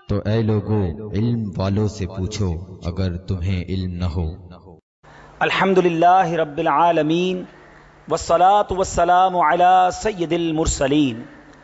تو اے لوگو علم والوں سے پوچھو اگر تمہیں علم نہ ہو۔ الحمدللہ رب العالمین والصلاة والسلام علی سید المرسلین،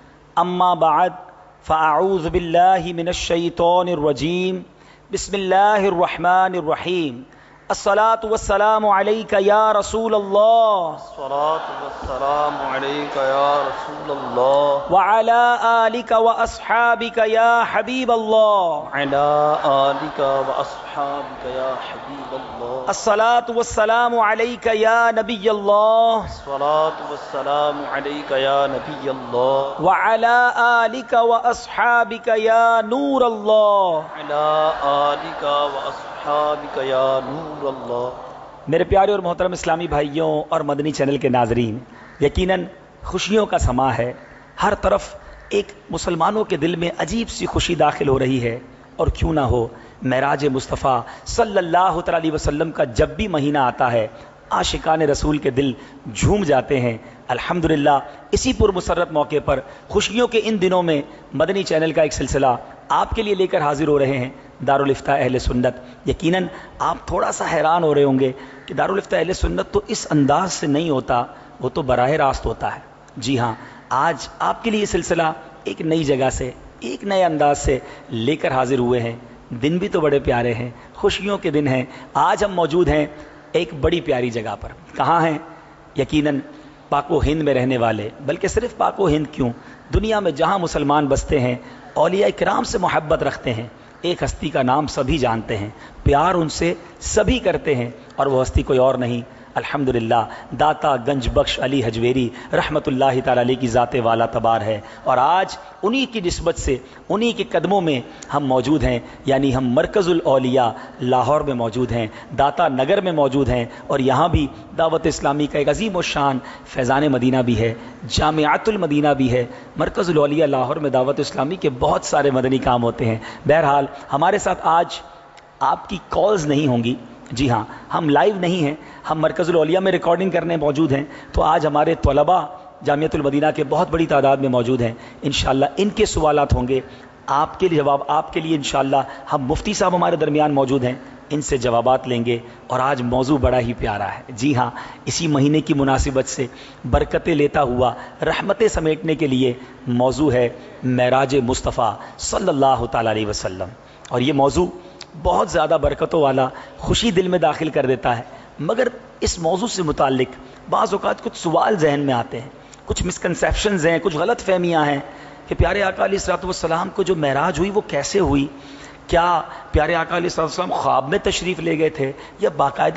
اما بعد فاعوذ باللہ من الشیطان الرجیم، بسم اللہ الرحمن الرحیم۔ الصلاة والسلام علیک یا رسول اللہ، الصلاة والسلام علیک یا رسول اللہ، وعلی آلک واصحابک یا حبیب اللہ، وعلی آلک واصحابک یا حبیب اللہ، الصلاة والسلام علیک یا نبی اللہ، الصلاة والسلام علیک یا نبی اللہ، وعلی آلک واصحابک یا نور اللہ، وعلی آلک واصحابک یا نور اللہ۔ میرے پیارے اور محترم اسلامی بھائیوں اور مدنی چینل کے ناظرین، یقیناً خوشیوں کا سماں ہے۔ ہر طرف ایک مسلمانوں کے دل میں عجیب سی خوشی داخل ہو رہی ہے، اور کیوں نہ ہو، معراج مصطفیٰ صلی اللہ تعالی علیہ وسلم کا جب بھی مہینہ آتا ہے عاشقان رسول کے دل جھوم جاتے ہیں۔ الحمدللہ اسی پر مسرت موقع پر خوشیوں کے ان دنوں میں مدنی چینل کا ایک سلسلہ آپ کے لیے لے کر حاضر ہو رہے ہیں، دارالفتاء اہل سنت۔ یقیناً آپ تھوڑا سا حیران ہو رہے ہوں گے کہ دارالفتاء اہل سنت تو اس انداز سے نہیں ہوتا، وہ تو براہ راست ہوتا ہے۔ جی ہاں، آج آپ کے لیے یہ سلسلہ ایک نئی جگہ سے، ایک نئے انداز سے لے کر حاضر ہوئے ہیں۔ دن بھی تو بڑے پیارے ہیں، خوشیوں کے دن ہیں۔ آج ہم موجود ہیں ایک بڑی پیاری جگہ پر۔ کہاں ہیں؟ یقیناً پاک و ہند میں رہنے والے، بلکہ صرف پاک و ہند کیوں، دنیا میں جہاں مسلمان بستے ہیں، اولیاء کرام سے محبت رکھتے ہیں، ایک ہستی کا نام سبھی جانتے ہیں، پیار ان سے سبھی کرتے ہیں، اور وہ ہستی کوئی اور نہیں، الحمدللہ داتا گنج بخش علی حجویری رحمت اللہ تعالی علیہ کی ذات والا تبار ہے۔ اور آج انہی کی نسبت سے، انہی کے قدموں میں ہم موجود ہیں، یعنی ہم مرکز الاولیاء لاہور میں موجود ہیں، داتا نگر میں موجود ہیں، اور یہاں بھی دعوت اسلامی کا ایک عظیم الشان فیضان مدینہ بھی ہے، جامعۃ المدینہ بھی ہے۔ مرکز الاولیاء لاہور میں دعوت اسلامی کے بہت سارے مدنی کام ہوتے ہیں۔ بہرحال ہمارے ساتھ آج آپ کی کالز نہیں ہوں گی، جی ہاں، ہم لائیو نہیں ہیں، ہم مرکز الاولیاء میں ریکارڈنگ کرنے موجود ہیں، تو آج ہمارے طلباء جامعۃ المدینہ کے بہت بڑی تعداد میں موجود ہیں۔ انشاءاللہ ان کے سوالات ہوں گے، آپ کے لیے جواب، آپ کے لیے انشاءاللہ ہم مفتی صاحب ہمارے درمیان موجود ہیں، ان سے جوابات لیں گے۔ اور آج موضوع بڑا ہی پیارا ہے، جی ہاں، اسی مہینے کی مناسبت سے برکتیں لیتا ہوا رحمتیں سمیٹنے کے لیے موضوع ہے معراج مصطفیٰ صلی اللہ تعالی علیہ وسلم۔ اور یہ موضوع بہت زیادہ برکتوں والا، خوشی دل میں داخل کر دیتا ہے، مگر اس موضوع سے متعلق بعض اوقات کچھ سوال ذہن میں آتے ہیں، کچھ مسکنسیپشنز ہیں، کچھ غلط فہمیاں ہیں کہ پیارے آقا علیہ الصلوۃ والسلام کو جو معراج ہوئی وہ کیسے ہوئی؟ کیا پیارے آقا علیہ الصلوۃ والسلام خواب میں تشریف لے گئے تھے یا باقاعدہ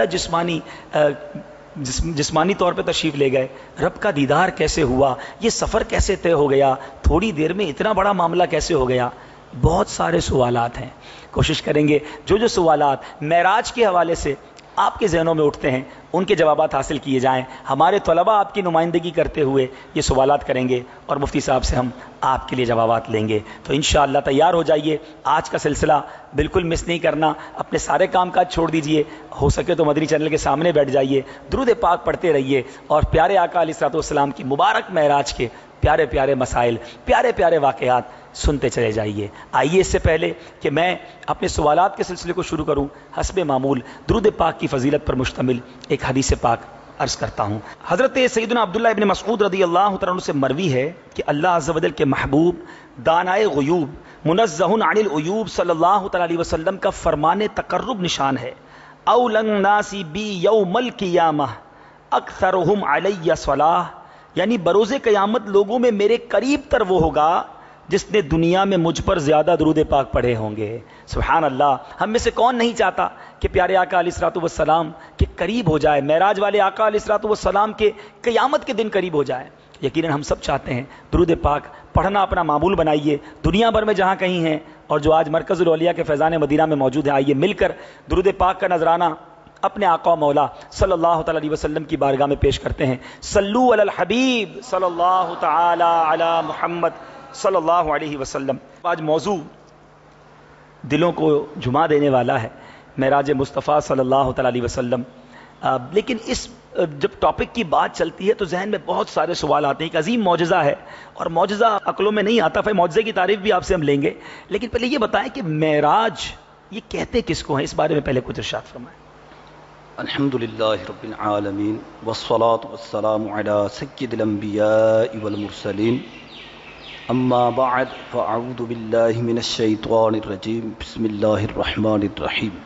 جسمانی طور پہ تشریف لے گئے؟ رب کا دیدار کیسے ہوا؟ یہ سفر کیسے طے ہو گیا؟ تھوڑی دیر میں اتنا بڑا معاملہ کیسے ہو گیا؟ بہت سارے سوالات ہیں، کوشش کریں گے جو سوالات معراج کے حوالے سے آپ کے ذہنوں میں اٹھتے ہیں ان کے جوابات حاصل کیے جائیں۔ ہمارے طلباء آپ کی نمائندگی کرتے ہوئے یہ سوالات کریں گے، اور مفتی صاحب سے ہم آپ کے لیے جوابات لیں گے۔ تو انشاءاللہ تیار ہو جائیے، آج کا سلسلہ بالکل مس نہیں کرنا، اپنے سارے کام کاج چھوڑ دیجئے، ہو سکے تو مدنی چینل کے سامنے بیٹھ جائیے، درود پاک پڑھتے رہیے، اور پیارے آقا علیہ الصلوۃ والسلام کی مبارک معراج کے پیارے پیارے مسائل، پیارے پیارے واقعات سنتے چلے جائیے۔ آئیے اس سے پہلے کہ میں اپنے سوالات کے سلسلے کو شروع کروں، حسب معمول درود پاک کی فضیلت پر مشتمل ایک حدیث پاک عرض کرتا ہوں۔ حضرت سیدنا عبداللہ ابن مسعود رضی اللہ تعالیٰ عنہ سے مروی ہے کہ اللہ عز و جل کے محبوب دانائے غیوب منزہ عن العیوب صلی اللہ تعالیٰ علیہ وسلم کا فرمان تقرب نشان ہے، اولن الناس بی یوم القیامہ اکثرہم علی صلاۃ، یعنی بروز قیامت لوگوں میں میرے قریب تر وہ ہوگا جس نے دنیا میں مجھ پر زیادہ درود پاک پڑھے ہوں گے۔ سبحان اللہ، ہم میں سے کون نہیں چاہتا کہ پیارے آقا علیہ الصلوۃ والسلام کے قریب ہو جائے، معراج والے آقا علیہ الصلوۃ والسلام کے قیامت کے دن قریب ہو جائے؟ یقیناً ہم سب چاہتے ہیں۔ درود پاک پڑھنا اپنا معمول بنائیے، دنیا بھر میں جہاں کہیں ہیں، اور جو آج مرکز الاولیاء کے فیضان مدینہ میں موجود ہیں، آئیے مل کر درود پاک کا نذرانہ اپنے آقا مولا صلی اللہ تعالی علیہ وسلم کی بارگاہ میں پیش کرتے ہیں۔ صلو علی الحبیب صلی اللہ تعالی علی محمد صلی اللہ علیہ وسلم۔ آج موضوع دلوں کو جھما دینے والا ہے، معراج مصطفیٰ صلی اللہ تعالی علیہ وسلم، لیکن اس جب ٹاپک کی بات چلتی ہے تو ذہن میں بہت سارے سوال آتے ہیں. ایک عظیم معجزہ ہے اور معجزہ عقلوں میں نہیں آتا. معجزے کی تعریف بھی آپ سے ہم لیں گے, لیکن پہلے یہ بتائیں کہ معراج یہ کہتے کس کو ہیں, اس بارے میں پہلے کچھ ارشاد فرمائیں. الحمدللہ رب العالمین والصلاة والسلام علی سید الانبیاء والمرسلین اما بعد فاعوذ باللہ من الشیطان الرجیم بسم اللہ الرحمن الرحیم.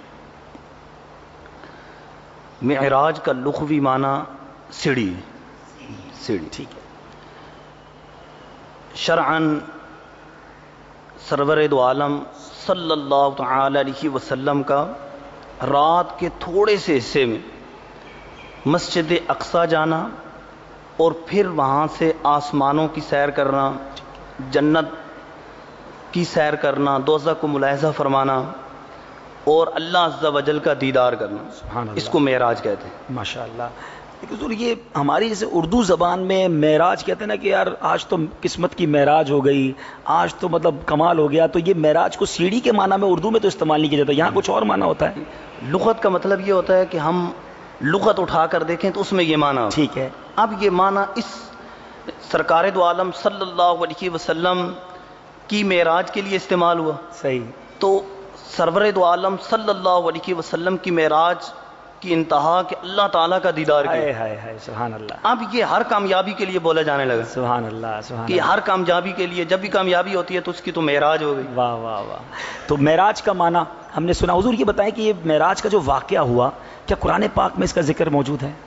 معراج کا لغوی معنی سیڑھی. ٹھیک ہے. شرعاً سرور دو عالم صلی اللہ تعالی علیہ وسلم کا رات کے تھوڑے سے حصے میں مسجد اقصی جانا اور پھر وہاں سے آسمانوں کی سیر کرنا, جنت کی سیر کرنا, دوزخ کو ملاحظہ فرمانا اور اللہ عز و جل کا دیدار کرنا, سبحان اللہ, اس کو معراج کہتے ہیں. ماشاء اللہ. لیکن حضور یہ ہماری جیسے اردو زبان میں معراج کہتے ہیں نا کہ یار آج تو قسمت کی معراج ہو گئی, آج تو مطلب کمال ہو گیا, تو یہ معراج کو سیڑھی کے معنی میں اردو میں تو استعمال نہیں کیا جاتا, یہاں کچھ اور معنی ہوتا ہے. لغت کا مطلب یہ ہوتا ہے کہ ہم لغت اٹھا کر دیکھیں تو اس میں یہ معنی. ٹھیک ہے. اب یہ معنی اس سرکار دو عالم صلی اللہ علیہ وسلم کی معراج کے لیے استعمال ہوا. صحیح. تو سرور دو عالم صلی اللہ علیہ وسلم کی معراج کی انتہا کہ اللہ تعالیٰ کا دیدار کیا. سبحان اللہ. اب یہ ہر کامیابی کے لیے بولا جانے لگا. سبحان اللہ, سبحان کہ اللہ. ہر کامیابی کے لیے جب بھی کامیابی ہوتی ہے تو اس کی تو معراج ہو گئی. واہ واہ واہ. تو معراج کا معنی ہم نے سنا. حضور یہ بتائیں کہ یہ معراج کا جو واقعہ ہوا کیا قرآن پاک میں اس کا ذکر موجود ہے؟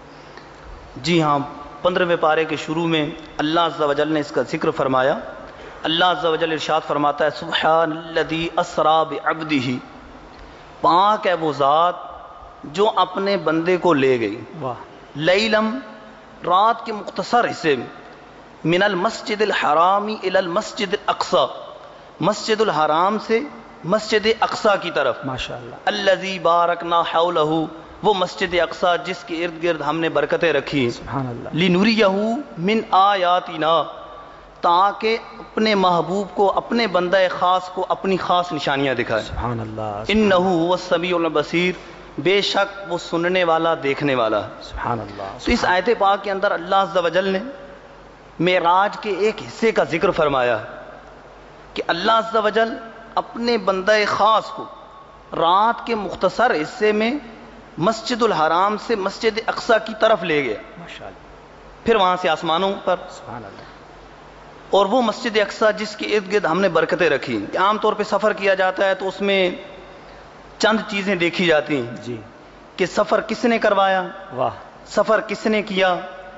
جی ہاں, 15ویں پارے کے شروع میں اللہ عز و جل نے اس کا ذکر فرمایا. اللہ عز و جل ارشاد فرماتا ہے سبحان الذی اسری بعبدہ, پاک ہے وہ ذات جو اپنے بندے کو لے گئی. واہ. لیلم, رات کے مختصر حصے میں, من المسجد الحرام الی المسجد الاقصی, مسجد الحرام سے مسجد اقصی کی طرف. ماشاء اللہ. الذی بارکنا حولہ, وہ مسجد اقصی جس کے ارد گرد ہم نے برکتیں رکھی. سبحان اللہ. لنریہ من آیاتنا, تاکہ اپنے محبوب کو, اپنے بندہ خاص کو اپنی خاص نشانیاں دکھائے. سبحان اللہ. انہ هو السمیع البصیر, بے شک وہ سننے والا دیکھنے والا. سبحان اللہ. تو اس آیت پاک کے اندر اللہ عز و جل نے معراج کے ایک حصے کا ذکر فرمایا کہ اللہ عز و جل اپنے بندہ خاص کو رات کے مختصر حصے میں مسجد الحرام سے مسجد اقصی کی طرف لے گیا, ماشاء اللہ. پھر وہاں سے آسمانوں پر. سبحان اللہ. اور وہ مسجد اقصی جس کے ارد گرد ہم نے برکتیں رکھی. عام طور پہ سفر کیا جاتا ہے تو اس میں چند چیزیں دیکھی جاتی ہیں. جی. کہ سفر کس نے کروایا, واہ. سفر کس نے کیا,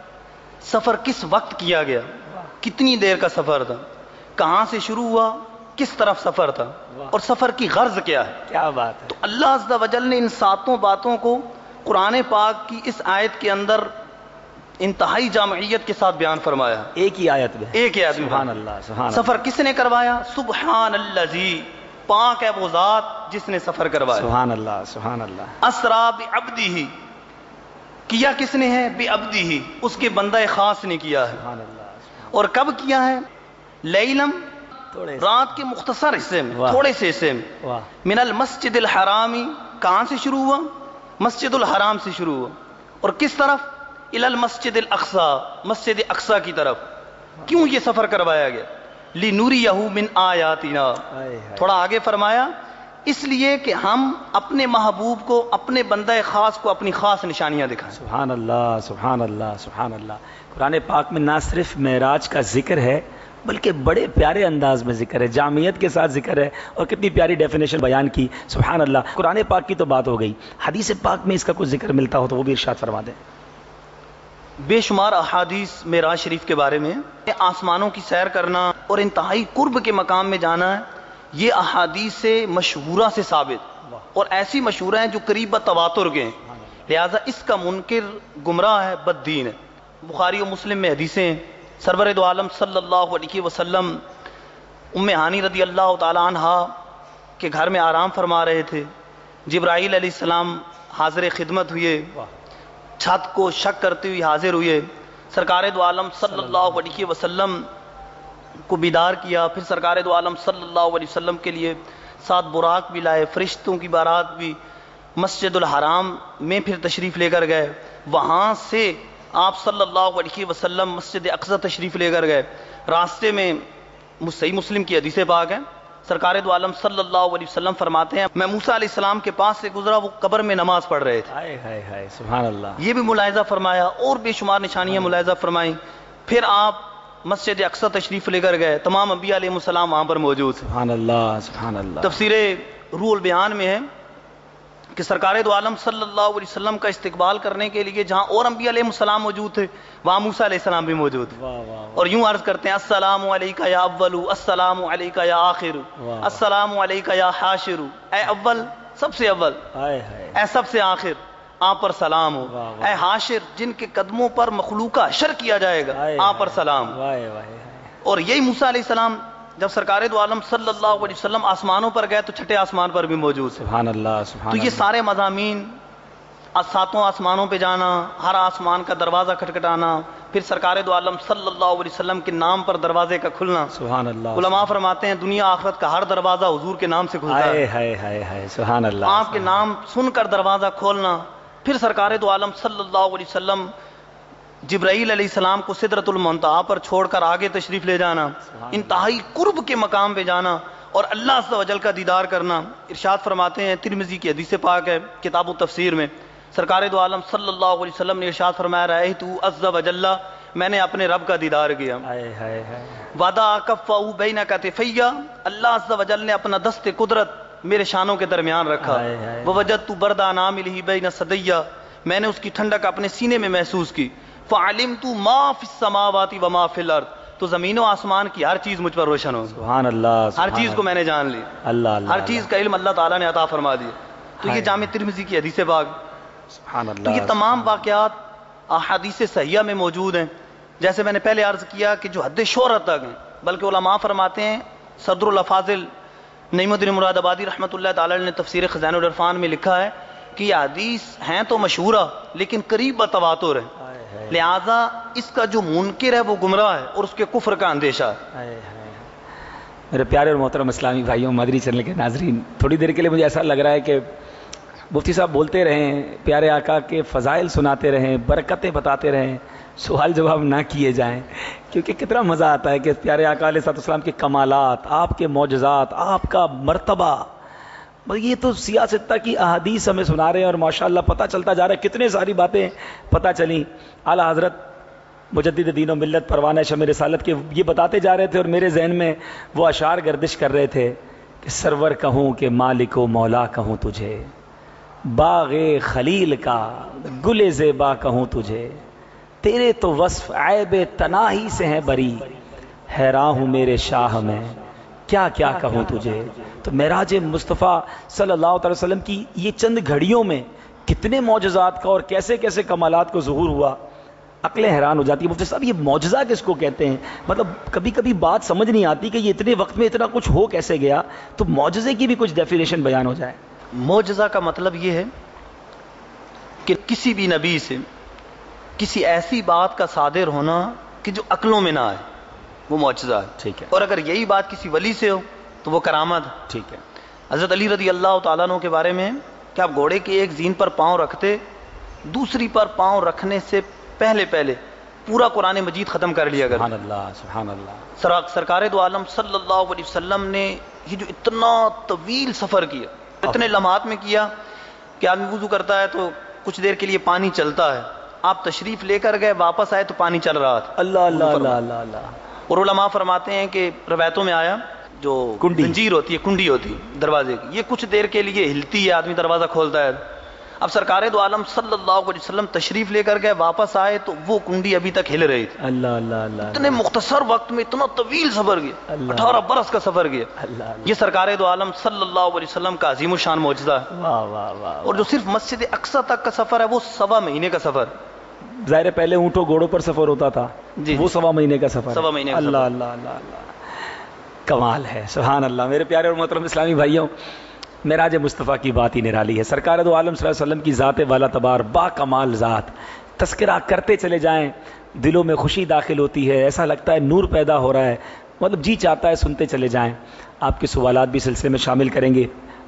سفر کس وقت کیا گیا, کتنی دیر کا سفر تھا, کہاں سے شروع ہوا, کس طرف سفر تھا, اور سفر کی غرض کیا ہے. کیا بات ہے. تو اللہ عز و جل نے ان ساتوں باتوں کو قرآن پاک کی اس آیت کے اندر انتہائی جامعیت کے ساتھ بیان فرمایا. ایک ہی آیت میں. ایک ہی آیت میں. سبحان اللہ. سبحان اللہ. سفر کس نے کروایا, سبحان الذی, پاک ہے وہ ذات جس نے سفر کروایا. سبحان اللہ. سبحان اللہ. اسرا بعبدہ, کیا کس نے ہے, بعبدہ, اس کے بندہ خاص نے کیا ہے. سبحان اللہ. اور کب کیا ہے, لیلم, تھوڑے رات کے مختصر حصے میں, واہ. تھوڑے سے حصے میں, واہ. من المسجد الحرامی, کہاں سے شروع ہوا, مسجد الحرام سے شروع ہوا, اور کس طرف, الی المسجد الاقصی, مسجد اقصی کی طرف. کیوں یہ سفر کروایا گیا, لنریہ من آیاتنا, تھوڑا آگے فرمایا اس لیے کہ ہم اپنے محبوب کو, اپنے بندہ خاص کو اپنی خاص نشانیاں دکھائیں. سبحان اللہ. سبحان اللہ. سبحان اللہ. قرآن پاک میں نہ صرف معراج کا ذکر ہے بلکہ بڑے پیارے انداز میں ذکر ہے, جامعیت کے ساتھ ذکر ہے, اور کتنی پیاری ڈیفینیشن بیان کی. سبحان اللہ. قرآن پاک کی تو بات ہو گئی, حدیث پاک میں اس کا کچھ ذکر ملتا ہو تو وہ بھی ارشاد فرما دیں. بے شمار احادیث معراج شریف کے بارے میں, آسمانوں کی سیر کرنا اور انتہائی قرب کے مقام میں جانا ہے, یہ احادیث سے مشہورہ سے ثابت, اور ایسی مشہورہ ہیں جو قریب تواتر کے ہیں, لہذا اس کا منکر گمراہ ہے, بد دین ہے. بخاری و مسلم میں حدیثیں ہیں, سرور دو عالم صلی اللہ علیہ وسلم ام ہانی رضی اللہ تعالی عنہا کے گھر میں آرام فرما رہے تھے. جبرائیل علیہ السلام حاضر خدمت ہوئے, چھت کو شک کرتے ہوئے حاضر ہوئے, سرکار دو عالم صلی اللہ علیہ وسلم کو بیدار کیا. پھر سرکار دو عالم صلی اللہ علیہ وسلم کے لیے 7 براق بھی لائے, فرشتوں کی بارات بھی مسجد الحرام میں پھر تشریف لے کر گئے. وہاں سے آپ صلی اللہ علیہ وسلم مسجد اقصی تشریف لے کر گئے. راستے میں صحیح مسلم کی حدیث پاک ہے, سرکار دو عالم صلی اللہ علیہ وسلم فرماتے ہیں میں موسیٰ علیہ السلام کے پاس سے گزرا, وہ قبر میں نماز پڑھ رہے تھے. ہائے ہائے ہائے سبحان اللہ. یہ بھی ملاحظہ فرمایا, اور بے شمار نشانیاں ملاحظہ فرمائیں. پھر آپ مسجد اقصی تشریف لے کر گئے, تمام انبیاء علیہ السلام وہاں پر موجود. سبحان اللہ سبحان اللہ. تفسیر روح البیان میں ہے کہ سرکار دو عالم صلی اللہ علیہ وسلم کا استقبال کرنے کے لیے جہاں اور انبیاء علیہ السلام موجود تھے, وہاں موسیٰ علیہ السلام بھی موجود. اور یوں عرض کرتے ہیں السلام علیکہ یا اول, السلام علیکہ یا آخر, السلام علیکہ یا حاشر. اے اول سب سے اول, اے سب سے آخر, آپ پر سلام ہو. اے حاشر جن کے قدموں پر مخلوق کا حشر کیا جائے گا, آپ پر سلام. اور یہی موسیٰ علیہ السلام جب سرکار دو عالم صلی اللہ علیہ وسلم آسمانوں پر گئے تو چھٹے آسمان پر بھی موجود. سبحان اللہ سبحان تو یہ سارے مضامین, ساتوں آسمانوں پہ جانا, ہر آسمان کا دروازہ کھٹکھٹانا, پھر سرکار دو عالم صلی اللہ علیہ وسلم کے نام پر دروازے کا کھلنا. سبحان اللہ. علماء فرماتے ہیں دنیا آخرت کا ہر دروازہ حضور کے نام سے کھلتا ہے. سبحان اللہ. آپ کے نام سن کر دروازہ کھولنا. پھر سرکار دو عالم صلی اللہ علیہ وسلم جبرائیل علیہ السلام کو سدرۃ المنتہا پر چھوڑ کر آگے تشریف لے جانا, انتہائی قرب کے مقام پہ جانا اور اللہ عز و جل کا دیدار کرنا. ارشاد فرماتے ہیں, ترمذی کی حدیث پاک ہے کتاب التفسیر میں, سرکار دو عالم صلی اللہ علیہ وسلم نے ارشاد فرمایا رأیت عز و جل, میں نے اپنے رب کا دیدار کیا. وضع کفہ بین کتفی, اللہ عز و جل نے اپنا دست قدرت میرے شانوں کے درمیان رکھا. ووجدت برد اناملہ بین صدی, میں نے اس کی ٹھنڈک اپنے سینے میں محسوس کی. فعلمت ما فی السماوات وما فی الارض, تو زمین و آسمان کی ہر چیز مجھ پر روشن ہو. سبحان اللہ. ہر چیز کو میں نے جان لی. اللہ ہر چیز کا علم اللہ تعالیٰ نے عطا فرما دیا. تو یہ جامع ترمذی کی حدیث پاک. سبحان اللہ. تو یہ تمام واقعات احادیث صحیحہ میں موجود ہیں. جیسے میں نے پہلے عرض کیا کہ جو حد شہرت تک ہیں, بلکہ علماء فرماتے ہیں, صدر الافاضل نعیم الدین مراد آبادی رحمۃ اللہ تعالی نے تفسیر خزائن العرفان میں لکھا ہے کہ یہ حدیث ہیں تو مشہورہ لیکن قریب بتواتر ہے, لہذا اس کا جو منکر ہے وہ گمراہ ہے اور اس کے کفر کا اندیشہ ہے. میرے پیارے اور محترم اسلامی بھائیوں, مدنی چینل کے ناظرین, تھوڑی دیر کے لیے مجھے ایسا لگ رہا ہے کہ مفتی صاحب بولتے رہیں, پیارے آقا کے فضائل سناتے رہیں, برکتیں بتاتے رہیں, سوال جواب نہ کیے جائیں, کیونکہ کتنا مزہ آتا ہے کہ پیارے آقا علیہ السلام کے کمالات, آپ کے معجزات, آپ کا مرتبہ, یہ تو سیاست کی احادیث ہمیں سنا رہے ہیں, اور ماشاءاللہ پتہ چلتا جا رہا ہے, کتنے ساری باتیں پتہ چلیں. اعلیٰ حضرت مجدد دین و ملت پروانہ شمع رسالت کے یہ بتاتے جا رہے تھے, اور میرے ذہن میں وہ اشعار گردش کر رہے تھے کہ سرور کہوں کہ مالک و مولا کہوں تجھے, باغ خلیل کا گل زیبا کہوں تجھے, تیرے تو وصف عیب تناہی سے ہیں بری, حیران ہوں میرے شاہ میں کیا کیا کہوں تجھے. تو معراج مصطفیٰ صلی اللہ علیہ وسلم کی یہ چند گھڑیوں میں کتنے معجزات کا اور کیسے کیسے کمالات کو ظہور ہوا, عقلیں حیران ہو جاتی ہے. مفتی صاحب یہ معجزہ کس کو کہتے ہیں؟ مطلب کبھی کبھی بات سمجھ نہیں آتی کہ یہ اتنے وقت میں اتنا کچھ ہو کیسے گیا, تو معجزے کی بھی کچھ ڈیفینیشن بیان ہو جائے. معجزہ کا مطلب یہ ہے کہ کسی بھی نبی سے کسی ایسی بات کا صادر ہونا کہ جو عقلوں میں نہ آئے, وہ معجزہ ہے. ٹھیک ہے. اور اگر یہی بات کسی ولی سے ہو تو وہ کرامت. ٹھیک ہے. حضرت علی رضی اللہ تعالیٰ عنہ کے بارے میں کہ آپ گھوڑے کی ایک زین پر پاؤں رکھتے, دوسری پر پاؤں رکھنے سے پہلے پورا قرآن مجید ختم کر لیا کرتے. سبحان اللہ سبحان اللہ. سرکار دو عالم صلی اللہ علیہ وسلم نے یہ جو اتنا طویل سفر کیا, اتنے لمحات میں کیا کہ آدمی وضو کرتا ہے تو کچھ دیر کے لیے پانی چلتا ہے, آپ تشریف لے کر گئے, واپس آئے تو پانی چل رہا تھا. اللہ اللہ اللہ اللہ اللہ. اور علماء فرماتے ہیں کہ روایتوں میں آیا جو زنجیر ہوتی ہے, کنڈی ہوتی ہے دروازے کی, یہ کچھ دیر کے لیے ہلتی ہے, آدمی دروازہ کھولتا ہے. اب سرکار دو عالم صلی اللہ علیہ وسلم تشریف لے کر گئے, واپس آئے تو وہ کنڈی ابھی تک ہل رہی تھی. اللہ اللہ اللہ. اتنے مختصر وقت میں اتنا طویل سفر گیا, 18 برس کا سفر گیا. یہ سرکار دو عالم صلی اللہ علیہ وسلم کا عظیم الشان معجزہ ہے. واہ واہ واہ. اور جو صرف مسجد اقصی تک کا سفر ہے وہ 1.25 مہینے کا سفر. ظاہر پہلے اونٹوں گھوڑوں پر سفر ہوتا تھا, وہ 1.25 مہینے کا سفر. 1.25 مہینے کا اللہ اللہ اللہ اللہ. کمال ہے, سبحان اللہ. میرے پیارے اور محترم اسلامی بھائیوں, معراج مصطفیٰ کی بات ہی نرالی ہے. سرکار دو عالم صلی اللہ علیہ وسلم کی ذات والا تبار با کمال ذات, تذکرہ کرتے چلے جائیں دلوں میں خوشی داخل ہوتی ہے, ایسا لگتا ہے نور پیدا ہو رہا ہے, مطلب جی چاہتا ہے سنتے چلے جائیں. آپ کے سوالات بھی سلسلے میں شامل کریں گے.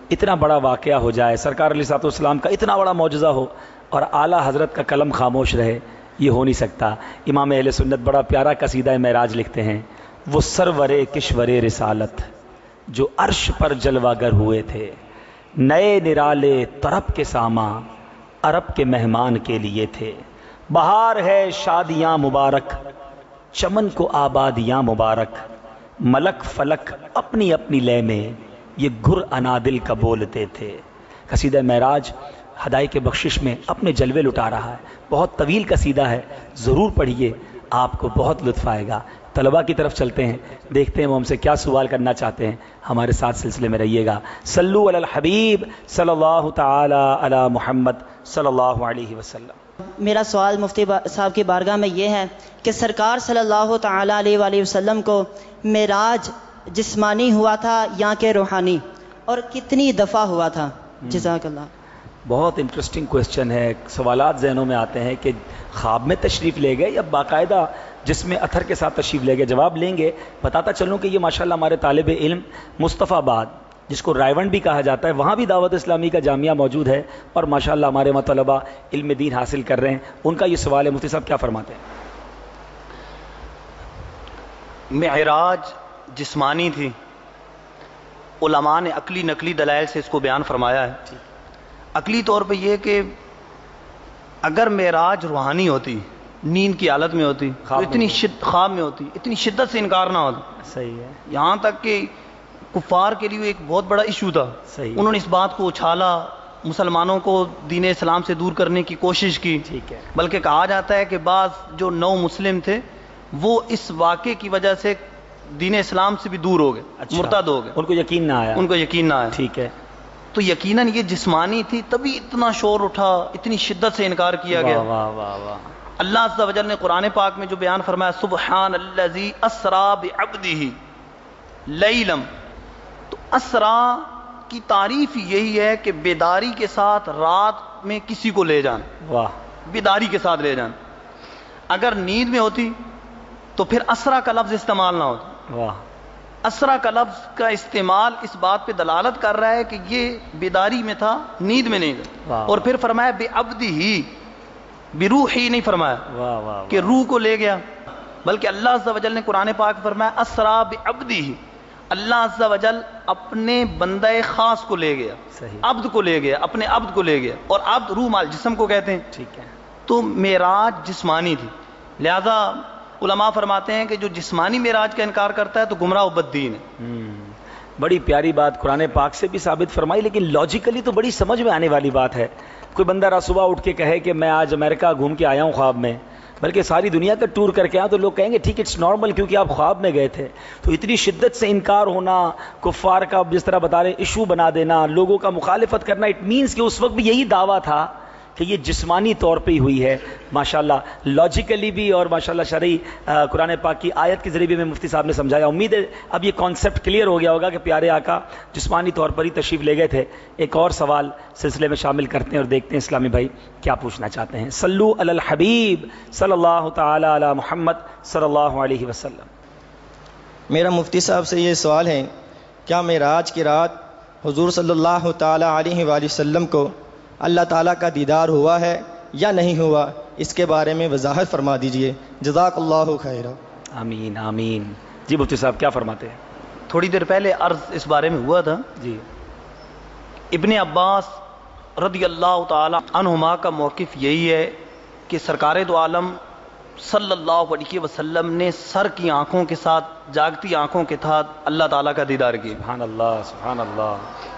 اتنا بڑا واقعہ ہو جائے، سرکار علیہ الصلوۃ والسلام کا اتنا بڑا معجزہ ہو اور اعلیٰ حضرت کا قلم خاموش رہے، یہ ہو نہیں سکتا۔ امام اہل سنت بڑا پیارا قصیدہ معراج لکھتے ہیں، وہ سرور کشور رسالت جو عرش پر جلوہ گر ہوئے تھے، نئے نرالے طرب کے ساماں عرب کے مہمان کے لیے تھے، بہار ہے شادیاں مبارک چمن کو آبادیاں مبارک، ملک فلک اپنی اپنی لے میں یہ گر انادل کا بولتے تھے۔ قصیدہ معراج ہدایت کے بخشش میں اپنے جلوے لٹا رہا ہے، بہت طویل قصیدہ ہے، ضرور پڑھیے، آپ کو بہت لطف آئے گا۔ طلباء کی طرف چلتے ہیں، دیکھتے ہیں وہ ہم سے کیا سوال کرنا چاہتے ہیں، ہمارے ساتھ سلسلے میں رہیے گا۔ صلو علی الحبیب صلی اللہ تعالی علی محمد صلی اللہ علیہ وسلم۔ میرا سوال مفتی صاحب کی بارگاہ میں یہ ہے کہ سرکار صلی اللہ تعالی علیہ وآلہ وسلم کو معراج جسمانی ہوا تھا یا کہ روحانی، اور کتنی دفعہ ہوا تھا؟ جزاک اللہ۔ بہت انٹرسٹنگ کویسچن ہے، سوالات ذہنوں میں آتے ہیں کہ خواب میں تشریف لے گئے یا باقاعدہ جسم اتھر کے ساتھ تشریف لے گئے۔ جواب لیں گے، بتاتا چلوں کہ یہ ماشاءاللہ ہمارے طالب علم مصطفیٰ آباد، جس کو رائیونڈ بھی کہا جاتا ہے، وہاں بھی دعوت اسلامی کا جامعہ موجود ہے اور ماشاءاللہ ہمارے طلباء علم دین حاصل کر رہے ہیں۔ ان کا یہ سوال ہے، مفتی صاحب کیا فرماتے ہیں؟ معراج جسمانی تھی، علماء نے عقلی نقلی دلائل سے اس کو بیان فرمایا ہے۔ عقلی طور پہ یہ کہ اگر معراج روحانی ہوتی، نیند کی حالت میں ہوتی، تو اتنی خواب میں ہوتی، اتنی شدت سے انکار نہ ہوتا۔ صحیح ہے، یہاں تک کہ کفار کے لیے ایک بہت بڑا ایشو تھا، انہوں نے اس بات کو اچھالا، مسلمانوں کو دین اسلام سے دور کرنے کی کوشش کی۔ ٹھیک ہے، بلکہ کہا جاتا ہے کہ بعض جو نو مسلم تھے وہ اس واقعے کی وجہ سے دین اسلام سے بھی دور ہو گئے، مرتد ہو گئے، ان کو یقین نہ آیا، ان کو یقین نہ آیا۔ ٹھیک ہے، تو یقیناً یہ جسمانی تھی، تبھی اتنا شور اٹھا، اتنی شدت سے انکار کیا گیا۔ واہ واہ واہ۔ اللہ عز و جل نے قرآن پاک میں جو بیان فرمایا، سبحان الذی اسریٰ بعبدہ لیلا، تو اسریٰ کی تعریف یہی ہے کہ بیداری کے ساتھ رات میں کسی کو لے جان، واہ، بیداری کے ساتھ لے جان۔ اگر نیند میں ہوتی تو پھر اسریٰ کا لفظ استعمال نہ ہوتا۔ واہ، اسریٰ کا لفظ کا استعمال اس بات پہ دلالت کر رہا ہے کہ یہ بیداری میں تھا، نیند میں نہیں تھا۔ اور پھر فرمایا بعبدہ، بروحی نہیں فرمایا واہ واہ، کہ روح کو لے گیا، بلکہ اللہ عز و جل نے قرآن پاک فرمایا اسریٰ بعبدہ، اللہ عز و جل اپنے بندہ خاص کو لے گیا، عبد کو لے گیا، اپنے عبد کو لے گیا، اور عبد روح مال جسم کو کہتے ہیں۔ ٹھیک ہے، تو معراج جسمانی تھی، لہذا علماء فرماتے ہیں کہ جو جسمانی معراج کا انکار کرتا ہے تو گمراہ و بددین ہے۔ بڑی پیاری بات قرآن پاک سے بھی ثابت فرمائی، لیکن لاجیکلی تو بڑی سمجھ میں آنے والی بات ہے۔ کوئی بندہ رات صبح اٹھ کے کہے کہ میں آج امریکہ گھوم کے آیا ہوں خواب میں، بلکہ ساری دنیا کا ٹور کر کے آیا، تو لوگ کہیں گے ٹھیک اٹس نارمل، کیونکہ آپ خواب میں گئے تھے۔ تو اتنی شدت سے انکار ہونا، کفار کا جس طرح بتا رہے ایشو بنا دینا، لوگوں کا مخالفت کرنا، اٹ مینس کہ اس وقت بھی یہی دعویٰ تھا کہ یہ جسمانی طور پہ ہی ہوئی ہے۔ ماشاءاللہ لاجیکلی بھی اور ماشاءاللہ شرعی قرآن پاک کی آیت کے ذریعے بھی میں مفتی صاحب نے سمجھایا۔ امید ہے اب یہ کانسیپٹ کلیئر ہو گیا ہوگا کہ پیارے آقا جسمانی طور پر ہی تشریف لے گئے تھے۔ ایک اور سوال سلسلے میں شامل کرتے ہیں اور دیکھتے ہیں اسلامی بھائی کیا پوچھنا چاہتے ہیں۔ صلو علی الحبیب صلی اللہ تعالی علی محمد صلی اللہ علیہ وسلم۔ میرا مفتی صاحب سے یہ سوال ہے، کیا معراج کی رات حضور صلی اللہ تعالی علیہ وآلہ وسلم کو اللہ تعالیٰ کا دیدار ہوا ہے یا نہیں ہوا؟ اس کے بارے میں وضاحت فرما دیجئے، جزاک اللہ خیرا۔ آمین آمین۔ جی مفتی صاحب کیا فرماتے ہیں؟ تھوڑی دیر پہلے عرض اس بارے میں ہوا تھا۔ جی، ابن عباس رضی اللہ تعالی عنہما کا موقف یہی ہے کہ سرکار دو عالم صلی اللہ علیہ وسلم نے سر کی آنکھوں کے ساتھ، جاگتی آنکھوں کے ساتھ اللہ تعالیٰ کا دیدار کیا۔ سبحان اللہ سبحان اللہ۔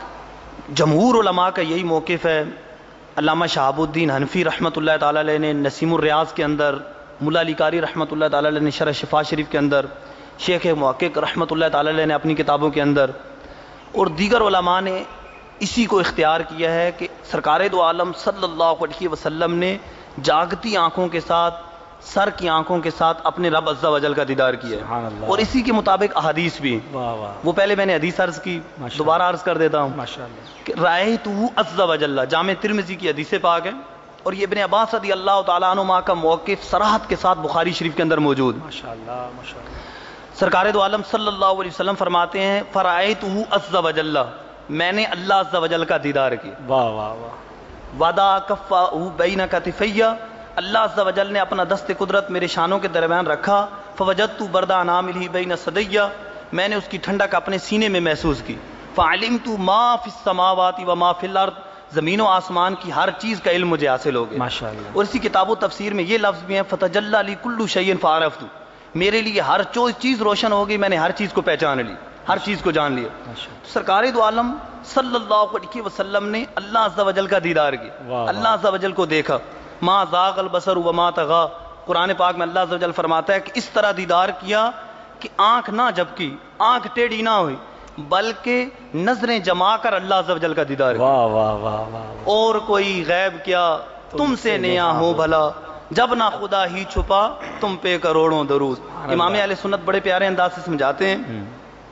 جمہور علماء کا یہی موقف ہے۔ علامہ شہاب الدین حنفی رحمۃ اللہ تعالی علیہ نے نسیم الریاض کے اندر، ملا علی قاری رحمۃ اللہ تعالی علیہ نے شرح شفا شریف کے اندر، شیخ محقق رحمۃ اللہ تعالی علیہ نے اپنی کتابوں کے اندر، اور دیگر علماء نے اسی کو اختیار کیا ہے کہ سرکار دو عالم صلی اللہ علیہ وسلم نے جاگتی آنکھوں کے ساتھ، سر کی آنکھوں کے ساتھ اپنے رب عز و جل کا دیدار کیا سبحان ہے، اللہ۔ اور اسی کے مطابق احادیث بھی۔ واہ واہ، وہ پہلے میں نے حدیث عرض کی، دوبارہ عرض کر دیتا ہوں ماشاءاللہ۔ کہ رأیتہ عز و جل، جامع ترمذی کی حدیث پاک ہے، اور یہ ابن عباس رضی اللہ تعالیٰ عنہما کا موقف صراحت کے ساتھ بخاری شریف کے اندر موجود ہے۔ ماشاءاللہ ماشاءاللہ۔ سرکار دو عالم صلی اللہ علیہ وسلم فرماتے ہیں فرأیتہ عز و جل، میں نے اللہ عز و جل کا دیدار کیا. واہ واہ واہ. وَدَا كَفَّهُ بَيْنَ كَتِفَيَّ، اللہ عز و جل نے اپنا دست قدرت میرے شانوں کے درمیان رکھا. فَوَجَدْتُ بَرْدَ أَنَامِلِهِ بَيْنَ صَدَيَّ، میں نے اس کی ٹھنڈک اپنے سینے میں محسوس کی. فَعَلِمْتُ مَا فِي السَّمَاوَاتِ وَمَا فِي الْأَرْضِ، زمین و آسمان کی ہر چیز کا علم مجھے حاصل ہو گیا. ماشاءاللہ. اور اسی کتاب و تفسیر میں یہ لفظ بھی ہے فَتَجَلَّى لِي كُلُّ شَيْءٍ فَعَرَفْتُ، میرے لیے ہر چیز روشن ہو گئی، میں نے ہر چیز کو پہچان لی، ہر چیز کو جان لیا. سرکار دو عالم صلی اللہ علیہ وسلم نے اللہ عز و جل کا دیدار کیا، اللہ عز و جل کو دیکھا. ما زاغ البصر وما طغى، قرآن پاک میں اللہ عز و جل فرماتا ہے کہ اس طرح دیدار کیا کہ آنکھ نہ جھپکی، آنکھ ٹیڑھی نہ ہوئی، بلکہ نظریں جما کر اللہ عز و جل کا دیدار کیا. واہ واہ واہ واہ. اور کوئی غیب کیا تم سے نیا ہو بھلا، جب نہ خدا ہی چھپا تم پہ کروڑوں درود. امام اہل سنت بڑے پیارے انداز سے سمجھاتے ہیں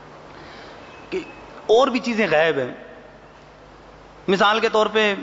کہ اور بھی چیزیں غیب ہیں. مثال کے طور پہ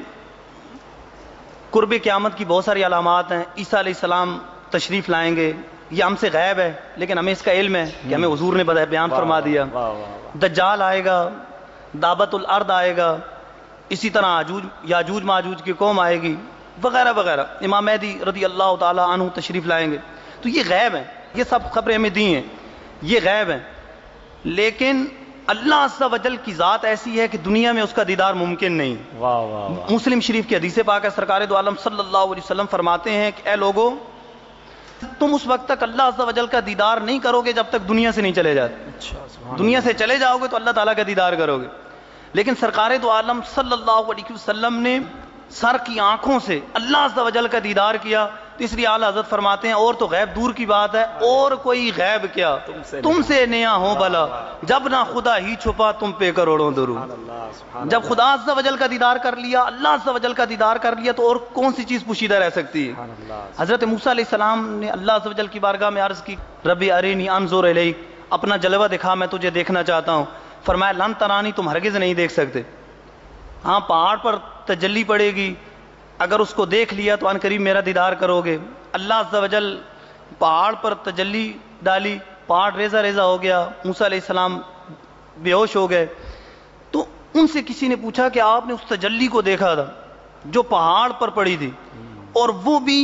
قرب قیامت کی بہت ساری علامات ہیں. عیسیٰ علیہ السلام تشریف لائیں گے، یہ ہم سے غیب ہے لیکن ہمیں اس کا علم ہے کہ ہمیں حضور نے بیان فرما دیا. دجال آئے گا، دعوت الارض آئے گا، اسی طرح یاجوج ماجوج کی قوم آئے گی وغیرہ وغیرہ. امام مہدی رضی اللہ تعالی عنہ تشریف لائیں گے. تو یہ غیب ہیں، یہ سب خبریں ہمیں دی ہیں، یہ غیب ہیں. لیکن اللہ عز و جل کی ذات ایسی ہے کہ دنیا میں اس کا دیدار ممکن نہیں. واہ واہ واہ. مسلم شریف کی حدیث پاک ہے، سرکار دو عالم صلی اللہ علیہ وسلم فرماتے ہیں کہ اے لوگو، تم اس وقت تک اللہ عز و جل کا دیدار نہیں کرو گے جب تک دنیا سے نہیں چلے جاتے. دنیا سے چلے جاؤ گے تو اللہ تعالیٰ کا دیدار کرو گے. لیکن سرکار دو عالم صلی اللہ علیہ وسلم نے سر کی آنکھوں سے اللہ عز و جل کا دیدار کیا. تو اس لیے اعلیٰ حضرت فرماتے ہیں اور تو غیب دور کی بات ہے، اور کوئی غیب کیا تم سے نیا ہو بھلا، جب نہ خدا ہی چھپا تم پہ کروڑوں درود. جب خدا عز و جل کا دیدار کر لیا، اللہ عز و جل کا دیدار کر لیا، تو اور کون سی چیز پوشیدہ رہ سکتی ہے. حضرت موسیٰ علیہ السلام نے اللہ عز و جل کی بارگاہ میں عرض کی، ربی ارینی انظر الیک، اپنا جلوہ دکھا، میں تجھے دیکھنا چاہتا ہوں. فرمایا لن ترانی، تم ہرگز نہیں دیکھ سکتے. ہاں پہاڑ پر تجلی پڑے گی، اگر اس کو دیکھ لیا تو ان قریب میرا دیدار کرو گے. اللہ عز و جل پہاڑ پر تجلی ڈالی، پہاڑ ریزہ ریزہ ہو گیا، موسیٰ علیہ السلام بے ہوش ہو گئے. تو ان سے کسی نے پوچھا کہ آپ نے اس تجلی کو دیکھا تھا جو پہاڑ پر پڑی تھی، اور وہ بھی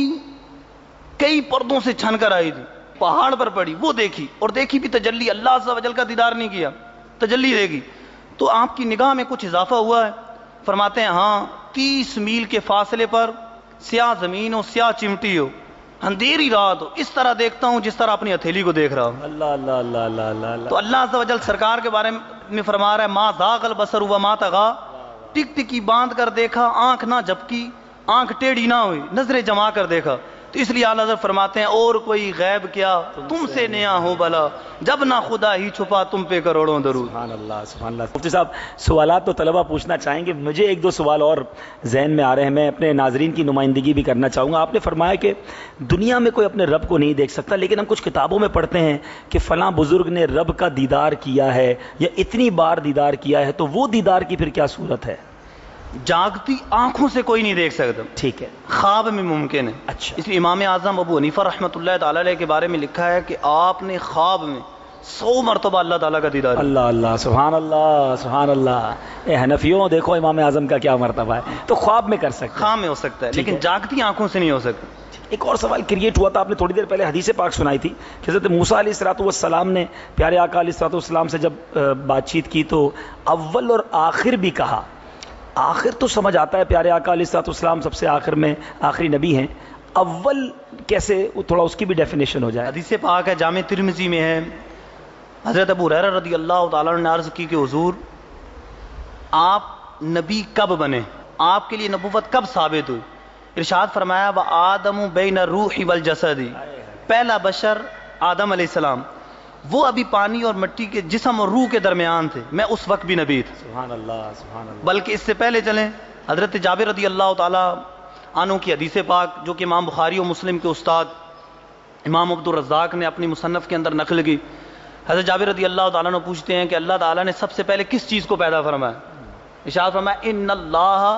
کئی پردوں سے چھن کر آئی تھی، پہاڑ پر پڑی، وہ دیکھی، اور دیکھی بھی تجلی، اللہ عز و جل کا دیدار نہیں کیا، تجلی دیکھی. تو آپ کی نگاہ میں کچھ اضافہ ہوا ہے. فرماتے ہیں ہاں 30 میل کے فاصلے پر سیاہ زمین ہو، سیاہ چمٹی ہو، اندھیری رات ہو، اس طرح دیکھتا ہوں جس طرح اپنی ہتھیلی کو دیکھ رہا ہوں. اللہ اللہ اللہ اللہ اللہ. تو اللہ عز و جل سرکار کے بارے میں فرما رہا ہے ما زاغ البصر وما طغى، ٹک ٹکی باندھ کر دیکھا، آنکھ نہ جھپکی، آنکھ ٹیڑھی نہ ہوئی، نظریں جما کر دیکھا. تو اس لیے اعلیٰ حضرت فرماتے ہیں اور کوئی غیب کیا تم سے نیا ہو بھلا، جب نہ خدا ہی چھپا تم پہ کروڑوں درود. سبحان اللہ سبحان اللہ. مفتی صاحب سوالات تو طلبہ پوچھنا چاہیں گے، مجھے ایک دو سوال اور ذہن میں آ رہے ہیں، میں اپنے ناظرین کی نمائندگی بھی کرنا چاہوں گا. آپ نے فرمایا کہ دنیا میں کوئی اپنے رب کو نہیں دیکھ سکتا، لیکن ہم کچھ کتابوں میں پڑھتے ہیں کہ فلاں بزرگ نے رب کا دیدار کیا ہے یا اتنی بار دیدار کیا ہے، تو وہ دیدار کی پھر کیا صورت ہے؟ جاگتی آنکھوں سے کوئی نہیں دیکھ سکتا، ٹھیک ہے، خواب میں ممکن ہے. اچھا. اس لیے امام اعظم ابو حنیفہ رحمۃ اللہ تعالی علیہ کے بارے میں لکھا ہے کہ آپ نے خواب میں 100 مرتبہ اللہ تعالیٰ کا دیدار. اللہ اللہ سبحان اللہ سبحان اللہ. اے حنفیوں دیکھو امام اعظم کا کیا مرتبہ ہے. تو خواب میں کر سکتے، خواب میں ہو سکتا ہے لیکن جاگتی آنکھوں سے نہیں ہو سکتا. ایک اور سوال کریٹ ہوا تھا، آپ نے تھوڑی دیر پہلے حدیث پاک سنائی تھی کہ حضرت موسیٰ علیہ الصلوۃ والسلام نے پیارے آقا علیہ الصلوۃ والسلام سے جب بات چیت کی تو اول اور آخر بھی کہا. آخر تو سمجھ آتا ہے، پیارے آقا علیہ الصلوۃ والسلام سب سے آخر میں آخری نبی ہیں، اول کیسے، تھوڑا اس کی بھی ڈیفینیشن ہو جائے. حدیث پاک ہے، جامع ترمذی میں ہے، حضرت ابو ہریرہ رضی اللہ تعالیٰ عنہ نے عرض کی کہ حضور آپ نبی کب بنے، آپ کے لیے نبوت کب ثابت ہوئی؟ ارشاد فرمایا وآدم بین الروح والجسد، پہلا بشر آدم علیہ السلام، وہ ابھی پانی اور مٹی کے جسم اور روح کے درمیان تھے، میں اس وقت بھی نبی تھا. سبحان اللہ سبحان اللہ. بلکہ اس سے پہلے چلیں، حضرت جابر رضی اللہ تعالیٰ عنہ کی حدیث پاک جو کہ امام بخاری و مسلم کے استاد امام عبد الرزاق نے اپنی مصنف کے اندر نقل کی. حضرت جابر رضی اللہ تعالیٰ عنہ پوچھتے ہیں کہ اللہ تعالیٰ نے سب سے پہلے کس چیز کو پیدا فرمایا؟ ارشاد فرمایا ان اللہ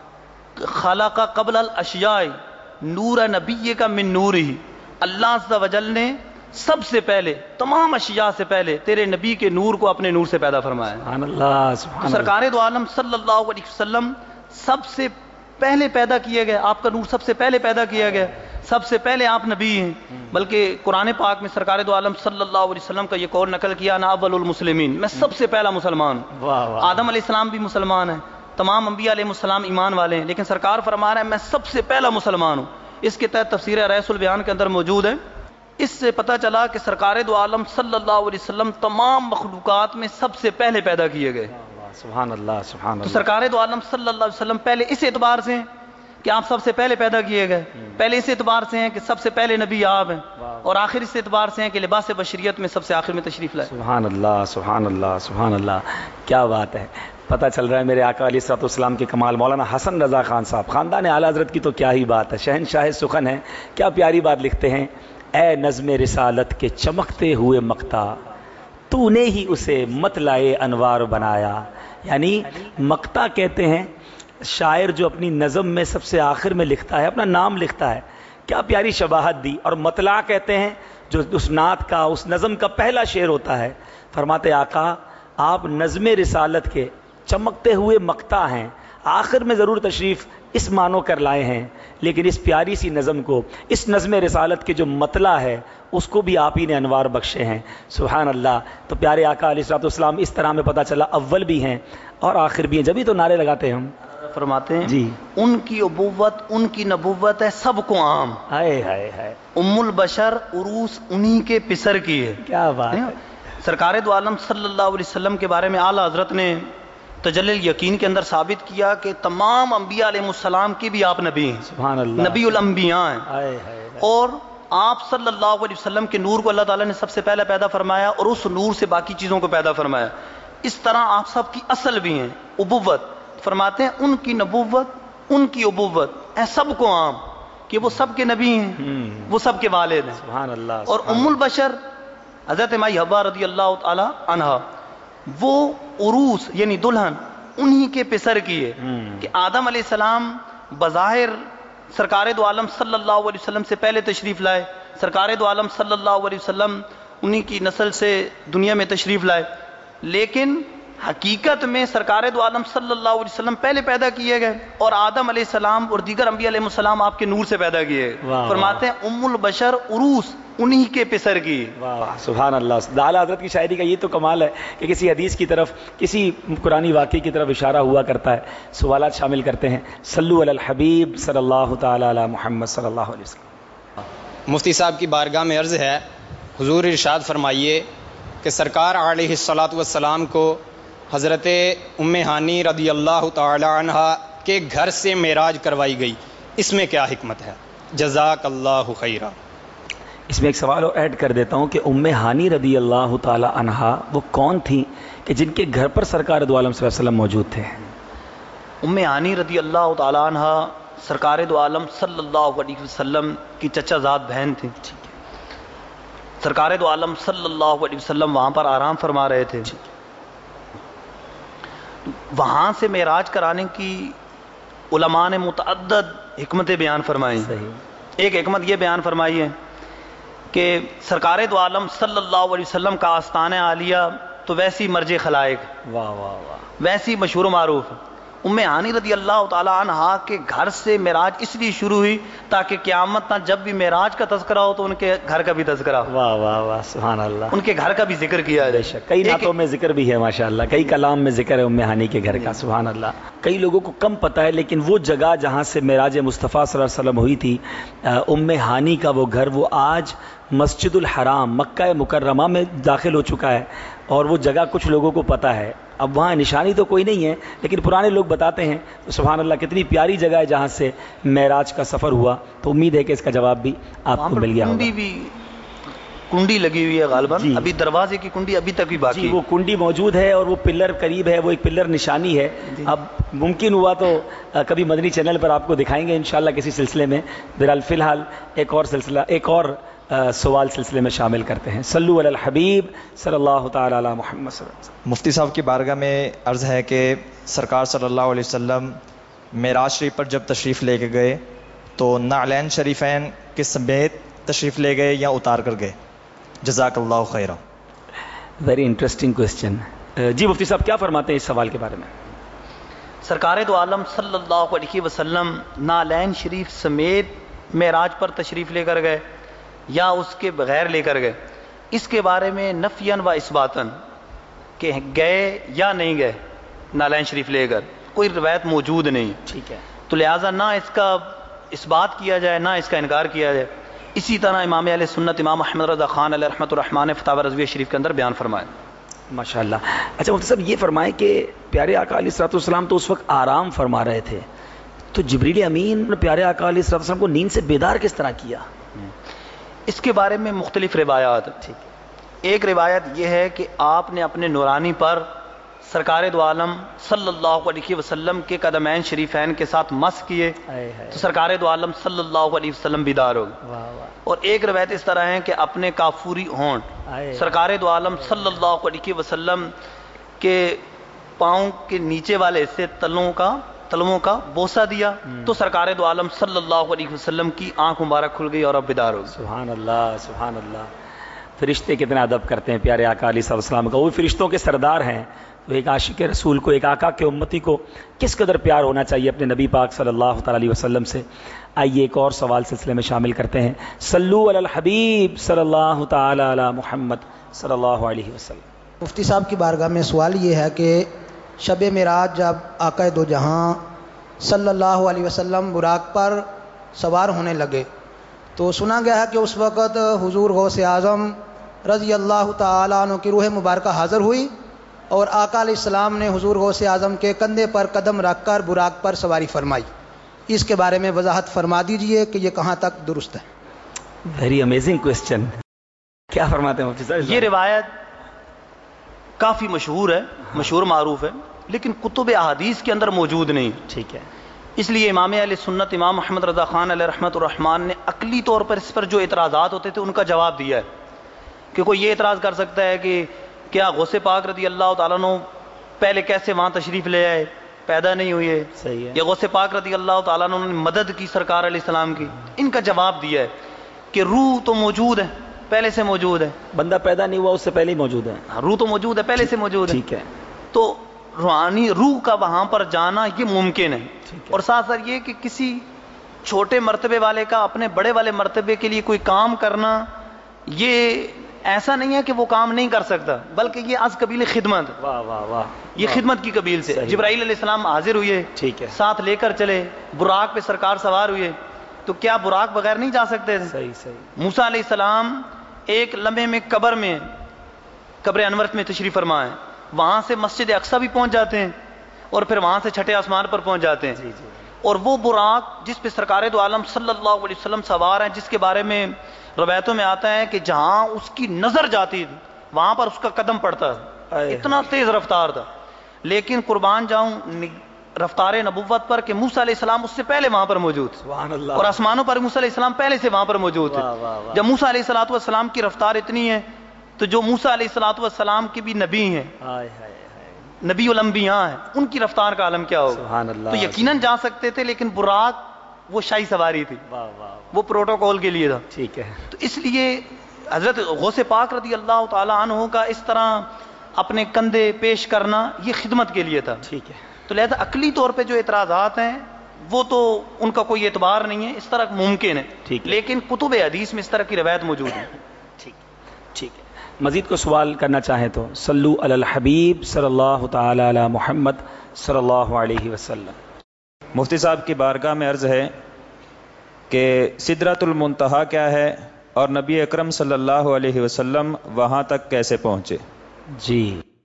خلق قبل الاشیاء نور نبی کا من نورہ، اللہ عز و جل نے سب سے پہلے تمام اشیاء سے پہلے تیرے نبی کے نور کو اپنے نور سے پیدا فرمایا. سبحان اللہ سبحان اللہ. سرکار دو عالم صلی اللہ علیہ وسلم سب سے پہلے پیدا کیے گئے, آپ کا نور سب سے پہلے پیدا کیا گیا, سب سے پہلے آپ نبی ہیں. بلکہ قرآن پاک میں سرکار دو عالم صلی اللہ علیہ وسلم کا یہ قول نقل کیا, نا اول المسلمین, میں سب سے پہلا مسلمان. آدم علیہ السلام بھی مسلمان ہیں, تمام انبیاء علیہ السلام ایمان والے ہیں, لیکن سرکار فرما رہے ہیں میں سب سے پہلا مسلمان ہوں. اس کے تحت تفسیر ریس البیان کے اندر موجود ہے. اس سے پتہ چلا کہ سرکار دو عالم صلی اللہ علیہ وسلم تمام مخلوقات میں سب سے پہلے پیدا کیے گئے. سبحان اللہ سبحان اللہ. تو سرکار دو عالم صلی اللہ علیہ وسلم پہلے اس اعتبار سے ہیں کہ آپ سب سے پہلے پیدا کیے گئے, پہلے اس اعتبار سے ہیں کہ سب سے پہلے نبی آپ ہیں, اور آخر اس اعتبار سے ہیں کہ لباس بشریت میں سب سے آخر میں تشریف لائے. سبحان اللہ سبحان اللہ سبحان اللہ. کیا بات ہے. پتہ چل رہا ہے میرے آقا علیہ الصلوۃ والسلام کے کمال. مولانا حسن رضا خان صاحب, خاندان اعلیٰ حضرت کی تو کیا ہی بات ہے, شہنشاہ سخن ہے. کیا پیاری بات لکھتے ہیں, اے نظم رسالت کے چمکتے ہوئے مقتا, تو نے ہی اسے مطلع انوار بنایا. یعنی مقتا کہتے ہیں شاعر جو اپنی نظم میں سب سے آخر میں لکھتا ہے, اپنا نام لکھتا ہے. کیا پیاری شباہت دی. اور مطلع کہتے ہیں جو اس نعت کا, اس نظم کا پہلا شعر ہوتا ہے. فرماتے آقا آپ نظم رسالت کے چمکتے ہوئے مقتا ہیں, آخر میں ضرور تشریف اس معنوں کر لائے ہیں, لیکن اس پیاری سی نظم کو, اس نظم رسالت کے جو مطلع ہے اس کو بھی آپ ہی نے انوار بخشے ہیں. سبحان اللہ. تو پیارے آقا علیہ الصلوۃ والسلام اس طرح میں پتہ چلا اول بھی ہیں اور آخر بھی ہیں, جبھی تو نعرے لگاتے ہیں ہم. فرماتے ہیں جی ان کی ابوت, ان کی نبوت ہے سب کو عام. ہائے ہائے ہائے, ام البشر عروس انہی کے پسر کی ہے. کیا بات ہے. سرکار دو عالم صلی اللہ علیہ وسلم کے بارے میں اعلیٰ حضرت نے تجلی الیقین کے اندر ثابت کیا کہ تمام انبیاء علیہ السلام کے بھی آپ نبی ہیں. سبحان اللہ. نبی الانبیاء ہیں. ہائے ہائے. اور آپ صلی اللہ علیہ وسلم کے نور کو اللہ تعالیٰ نے سب سے پہلے پیدا فرمایا, اور اس نور سے باقی چیزوں کو پیدا فرمایا. اس طرح آپ سب کی اصل بھی ہیں ابوت. فرماتے ہیں ان کی نبوت, ان کی ابوت اے سب کو عام, کہ وہ سب کے نبی ہیں, وہ سب کے والد ہیں. سبحان اللہ. اور ام البشر حضرت مائی حبا رضی اللہ تعالی عنہا, وہ عروس یعنی دلہن انہی کے پسر کی ہے. کہ آدم علیہ السلام بظاہر سرکار دو عالم صلی اللہ علیہ وسلم سے پہلے تشریف لائے, سرکار دو عالم صلی اللہ علیہ وسلم انہی کی نسل سے دنیا میں تشریف لائے, لیکن حقیقت میں سرکار دو عالم صلی اللہ علیہ وسلم پہلے پیدا کیے گئے, اور آدم علیہ السلام اور دیگر انبیاء علیہ السلام آپ کے نور سے پیدا کیے گئے. فرماتے ہیں ام البشر عروس انہی کے پسر کی. واہ سبحان اللہ. اعلیٰ حضرت کی شاعری کا یہ تو کمال ہے کہ کسی حدیث کی طرف, کسی قرآنی واقعے کی طرف اشارہ ہوا کرتا ہے. سوالات شامل کرتے ہیں. صلو علی الحبیب صلی اللہ تعالی علی محمد صلی اللہ علیہ وسلم. مفتی صاحب کی بارگاہ میں عرض ہے, حضور ارشاد فرمائیے کہ سرکار علیہ الصلاۃ والسلام کو حضرت ام ہانی رضی اللہ تعالی عنہ کے گھر سے معراج کروائی گئی, اس میں کیا حکمت ہے؟ جزاک اللہ خیرہ. اس میں ایک سوال اور ایڈ کر دیتا ہوں کہ ام ہانی رضی اللہ تعالی عنہا وہ کون تھیں کہ جن کے گھر پر سرکار دو عالم صلی اللہ علیہ وسلم موجود تھے؟ ام ہانی رضی اللہ تعالی عنہا سرکار دو عالم صلی اللہ علیہ وسلم کی چچا زاد بہن تھی. سرکار دو عالم صلی اللہ علیہ وسلم وہاں پر آرام فرما رہے تھے. وہاں سے معراج کرانے کی علماء نے متعدد حکمتیں بیان فرمائی. ایک حکمت یہ بیان فرمائی ہے کہ سرکار دو عالم صلی اللہ علیہ وسلم کا آستانہ عالیہ تو ویسی مرج خلائق, واہ واہ واہ, ویسی مشہور و معروف. ام ہانی رضی اللہ تعالی عنہا کے گھر سے معراج اس لیے شروع ہوئی تاکہ قیامت تک جب بھی معراج کا تذکرہ ہو تو ان کے گھر کا بھی تذکرہ ہو. واہ واہ واہ سبحان اللہ. ان کے گھر کا بھی ذکر کیا بے شک. کئی نعتوں میں ذکر بھی ہے ماشاءاللہ, کئی کلام میں ذکر ہے ام ہانی کے گھر کا. سبحان اللہ. کئی لوگوں کو کم پتہ ہے, لیکن وہ جگہ جہاں سے معراج مصطفیٰ صلی اللہ علیہ وسلم ہوئی تھی, ام ہانی کا وہ گھر, وہ آج مسجد الحرام مکہ مکرمہ میں داخل ہو چکا ہے, اور وہ جگہ کچھ لوگوں کو پتہ ہے. اب وہاں نشانی تو کوئی نہیں ہے, لیکن پرانے لوگ بتاتے ہیں. تو سبحان اللہ کتنی پیاری جگہ ہے جہاں سے معراج کا سفر ہوا. تو امید ہے کہ اس کا جواب بھی آپ کو مل گیا ہوگا. کنڈی لگی ہوئی ہے غالباً, ابھی دروازے کی کنڈی ابھی تک بھی باقی. جی وہ کنڈی موجود ہے, اور وہ پلر قریب ہے, وہ ایک پلر نشانی ہے. اب ممکن ہوا تو کبھی مدنی چینل پر آپ کو دکھائیں گے انشاءاللہ کسی سلسلے میں. بہرحال فی الحال ایک اور سلسلہ, ایک اور سوال سلسلے میں شامل کرتے ہیں. صلو علی الحبیب صلی اللہ تعالی علی محمد صلی اللہ علیہ وسلم. مفتی صاحب کی بارگاہ میں عرض ہے کہ سرکار صلی اللہ علیہ وسلم معراج شریف پر جب تشریف لے کے گئے تو نعلین شریفین کے سمیت تشریف لے گئے یا اتار کر گئے؟ جزاک اللہ خیرہ. Very interesting question. جی مفتی صاحب کیا فرماتے ہیں اس سوال کے بارے میں؟ سرکار دو عالم صلی اللہ علیہ وسلم نالین شریف سمیت معراج پر تشریف لے کر گئے یا اس کے بغیر لے کر گئے، اس کے بارے میں نفیاً و اثباتاً کہ گئے یا نہیں گئے نالین شریف لے کر کوئی روایت موجود نہیں. ٹھیک ہے. تو لہٰذا نہ اس کا اس بات کیا جائے نہ اس کا انکار کیا جائے. اسی طرح امام اہل سنت امام احمد رضا خان علیہ رحمۃ الرحمٰن نے فتاوی رضویہ شریف کے اندر بیان فرمایا. ماشاء اللہ. اچھا مفتی صاحب یہ فرمائیں کہ پیارے آقا علیہ الصلوۃ والسلام تو اس وقت آرام فرما رہے تھے، تو جبریل امین نے پیارے آقا علیہ الصلوۃ والسلام کو نیند سے بیدار کس طرح کیا؟ اس کے بارے میں مختلف روایات. ٹھیک ہے. ایک روایت یہ ہے کہ آپ نے اپنے نورانی پر سرکار دو عالم صلی اللہ علیہ وسلم کے قدمین شریفین کے ساتھ مس کیے تو سرکار دو عالم صلی اللہ علیہ وسلم بیدار ہو گئے. اور ایک روایت اس طرح ہے کہ اپنے کافوری ہونٹ سرکار دو عالم صلی اللہ علیہ وسلم کے پاؤں کے نیچے والے حصے تلووں کا بوسہ دیا تو سرکار دو عالم صلی اللہ علیہ وسلم کی آنکھ مبارک کھل گئی اور اب بیدار ہو گئی. سبحان اللہ سبحان اللہ. فرشتے کتنا ادب کرتے ہیں پیارے آقا علیہ السلام کا، وہ فرشتوں کے سردار ہیں. تو ایک عاشق رسول کو، ایک آقا کے امتی کو کس قدر پیار ہونا چاہیے اپنے نبی پاک صلی اللہ تعالی علیہ وسلم سے. آئیے ایک اور سوال سلسلے میں شامل کرتے ہیں. صلو علی الحبیب صلی اللہ تعالی علی محمد صلی اللہ علیہ وسلم. مفتی صاحب کی بارگاہ میں سوال یہ ہے کہ شب معراج جب آقا دو جہاں صلی اللہ علیہ وسلم براق پر سوار ہونے لگے تو سنا گیا ہے کہ اس وقت حضور غوث اعظم رضی اللہ تعالیٰ عنہ کی روح مبارکہ حاضر ہوئی اور آقا علیہ السلام نے حضور غوث اعظم کے کندھے پر قدم رکھ کر براق پر سواری فرمائی. اس کے بارے میں وضاحت فرما دیجئے کہ یہ کہاں تک درست ہے. Very amazing question. کیا فرماتے ہیں مفتی صاحب؟ یہ روایت کافی مشہور ہے، مشہور معروف ہے، لیکن کتب احادیث کے اندر موجود نہیں. ٹھیک ہے. اس لیے امام اہل سنت امام محمد رضا خان علیہ رحمۃ الرحمٰن نے عقلی طور پر اس پر جو اعتراضات ہوتے تھے ان کا جواب دیا ہے. کہ کوئی یہ اعتراض کر سکتا ہے کہ کیا غوث پاک رضی اللہ تعالیٰ عنہ پہلے کیسے وہاں تشریف لے آئے، پیدا نہیں ہوئے؟ صحیح ہے. یا غوث پاک رضی اللہ تعالیٰ عنہ نے مدد کی سرکار علیہ السلام کی؟ ان کا جواب دیا ہے کہ روح تو موجود ہے، پہلے سے موجود ہے. بندہ پیدا نہیں ہوا اس سے پہلے ہی موجود ہے. روح تو موجود ہے، پہلے سے موجود ہے. ٹھیک ہے. تو روحانی روح کا وہاں پر جانا یہ ممکن ہے. اور ساتھ ساتھ یہ کہ کسی چھوٹے مرتبے والے کا اپنے بڑے والے مرتبے کے لیے کوئی کام کرنا، یہ ایسا نہیں ہے کہ وہ کام نہیں کر سکتا، بلکہ یہ از قبیل خدمت. واہ واہ واہ. یہ خدمت کی قبیل سے. جبرائیل علیہ السلام حاضر ہوئے، ٹھیک ہے، ساتھ لے کر چلے، براق پہ سرکار سوار ہوئے، تو کیا براق بغیر نہیں جا سکتے تھے؟ صحیح صحیح. موسیٰ علیہ السلام ایک لمحے میں قبر انورت میں تشریف فرما ہے، وہاں سے مسجد اقصی بھی پہنچ جاتے ہیں اور پھر وہاں سے چھٹے آسمان پر پہنچ جاتے ہیں. جی جی. اور وہ براق جس پہ سرکار دو عالم صلی اللہ علیہ وسلم سوار ہیں، جس کے بارے میں روایتوں میں آتا ہے کہ جہاں اس کی نظر جاتی تھی وہاں پر اس کا قدم پڑتا تھا، اتنا تیز رفتار تھا. لیکن قربان جاؤں رفتار نبوت پر کہ موسیٰ علیہ السلام اس سے پہلے وہاں پر موجود تھے، سبحان اللہ. اور آسمانوں پر موسیٰ علیہ السلام پہلے سے وہاں پر موجود تھے. جب موسیٰ علیہ السلام کی رفتار اتنی ہے تو جو موسیٰ علیہ السلام کی بھی نبی ہیں، نبی الانبیاء ہیں، ان کی رفتار کا عالم کیا ہوگا؟ سبحان اللہ. تو یقیناً جا سکتے تھے، لیکن براق وہ شاہی سواری تھی، وہ پروٹوکول کے لیے تھا. ٹھیک ہے. تو اس لیے حضرت غوث پاک رضی اللہ تعالی عنہ کا اس طرح اپنے کندھے پیش کرنا یہ خدمت کے لیے تھا. ٹھیک ہے. تو لہذا عقلی طور پہ جو اعتراضات ہیں وہ تو ان کا کوئی اعتبار نہیں ہے، اس طرح ممکن ہے. ٹھیک ہے. لیکن کتب حدیث میں اس طرح کی روایت موجود ہے. ٹھیک ٹھیک ہے. مزید کو سوال کرنا چاہیں تو صلو علی الحبیب صلی اللہ تعالی علی محمد صلی اللہ علیہ وسلم. مفتی صاحب کی بارگاہ میں عرض ہے کہ سدرۃ المنتہا کیا ہے اور نبی اکرم صلی اللہ علیہ وسلم وہاں تک کیسے پہنچے؟ جی.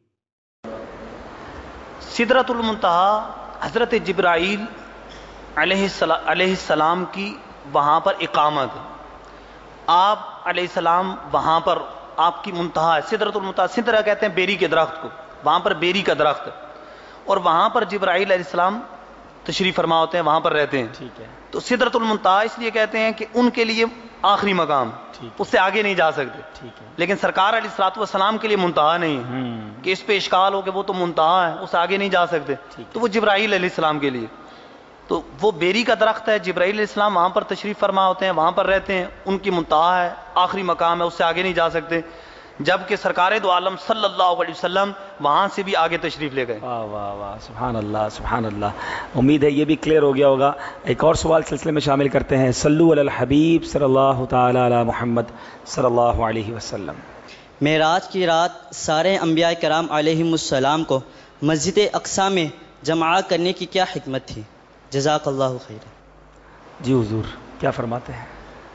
سدرۃ المنتہا حضرت جبرائیل علیہ السلام کی وہاں پر اقامت. آپ علیہ السلام وہاں پر آپ کی منتہا ہے سدرۃ المنتہا. سدرہ کہتے ہیں بیری کے درخت کو، وہاں پر بیری کا درخت، اور وہاں پر جبرائیل علیہ السلام تشریف فرما ہوتے ہیں، وہاں پر رہتے ہیں. ٹھیک ہے. تو سدرۃ المنتہا اس لیے کہتے ہیں کہ ان کے لیے آخری مقام، اس سے آگے نہیں جا سکتے. ٹھیک ہے. لیکن سرکار علیہ الصلوۃ والسلام کے لیے منتہا نہیں ہے کہ اس پہ اشکال ہو کہ وہ تو منتہا ہے، اس سے آگے نہیں جا سکتے. تو وہ جبرائیل علیہ السلام کے لیے. تو وہ بیری کا درخت ہے، جبرائیل علیہ السلام وہاں پر تشریف فرما ہوتے ہیں، وہاں پر رہتے ہیں، ان کی منتہا ہے، آخری مقام ہے، اس سے آگے نہیں جا سکتے، جبکہ سرکار دو عالم صلی اللہ علیہ وسلم وہاں سے بھی آگے تشریف لے گئے۔ واہ واہ واہ، سبحان اللہ سبحان اللہ۔ امید ہے یہ بھی کلیئر ہو گیا ہوگا۔ ایک اور سوال سلسلے میں شامل کرتے ہیں۔ صلو علی الحبیب صلی اللہ تعالی علی محمد صلی اللہ علیہ وسلم۔ معراج کی رات سارے انبیاء کرام علیہم السلام کو مسجد اقصی میں جمع کرنے کی کیا حکمت تھی؟ جزاک اللہ خیر۔ جی حضور کیا فرماتے ہیں؟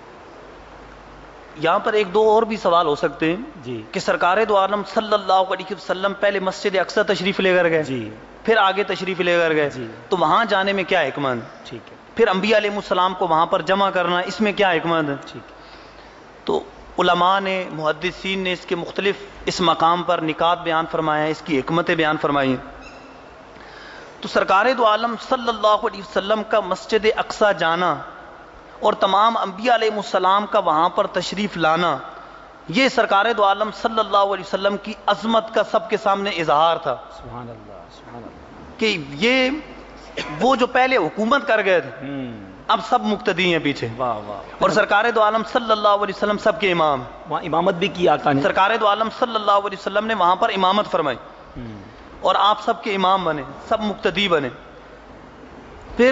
یہاں پر ایک دو اور بھی سوال ہو سکتے ہیں جی کہ سرکار دو عالم صلی اللہ علیہ وسلم پہلے مسجد اقصی تشریف لے کر گئے، جی پھر آگے تشریف لے کر گئے، جی تو وہاں جانے میں کیا حکمت؟ ٹھیک ہے پھر انبیاء علیہ السلام کو وہاں پر جمع کرنا، اس میں کیا حکمت ہے؟ ٹھیک ہے۔ تو علماء نے، محدثین نے اس کے مختلف اس مقام پر نکات بیان فرمائے ہیں، اس کی حکمتیں بیان فرمائی ہیں۔ تو سرکار دو عالم صلی اللہ علیہ وسلم کا مسجد اقصی جانا اور تمام انبیاء علیہ السلام کا وہاں پر تشریف لانا، یہ سرکار دو عالم صلی اللہ علیہ وسلم کی عظمت کا سب کے سامنے اظہار تھا سبحان اللہ سبحان اللہ۔ کہ یہ وہ جو پہلے حکومت کر گئے تھے اب سب مقتدی ہیں پیچھے، واہ واہ۔ اور سرکار دو عالم صلی اللہ علیہ وسلم سب کے امام، وہاں امامت بھی کی آقا نے۔ سرکار دو عالم صلی اللہ علیہ وسلم نے وہاں پر امامت فرمائی اور آپ سب کے امام بنے، سب مقتدی بنے۔ پھر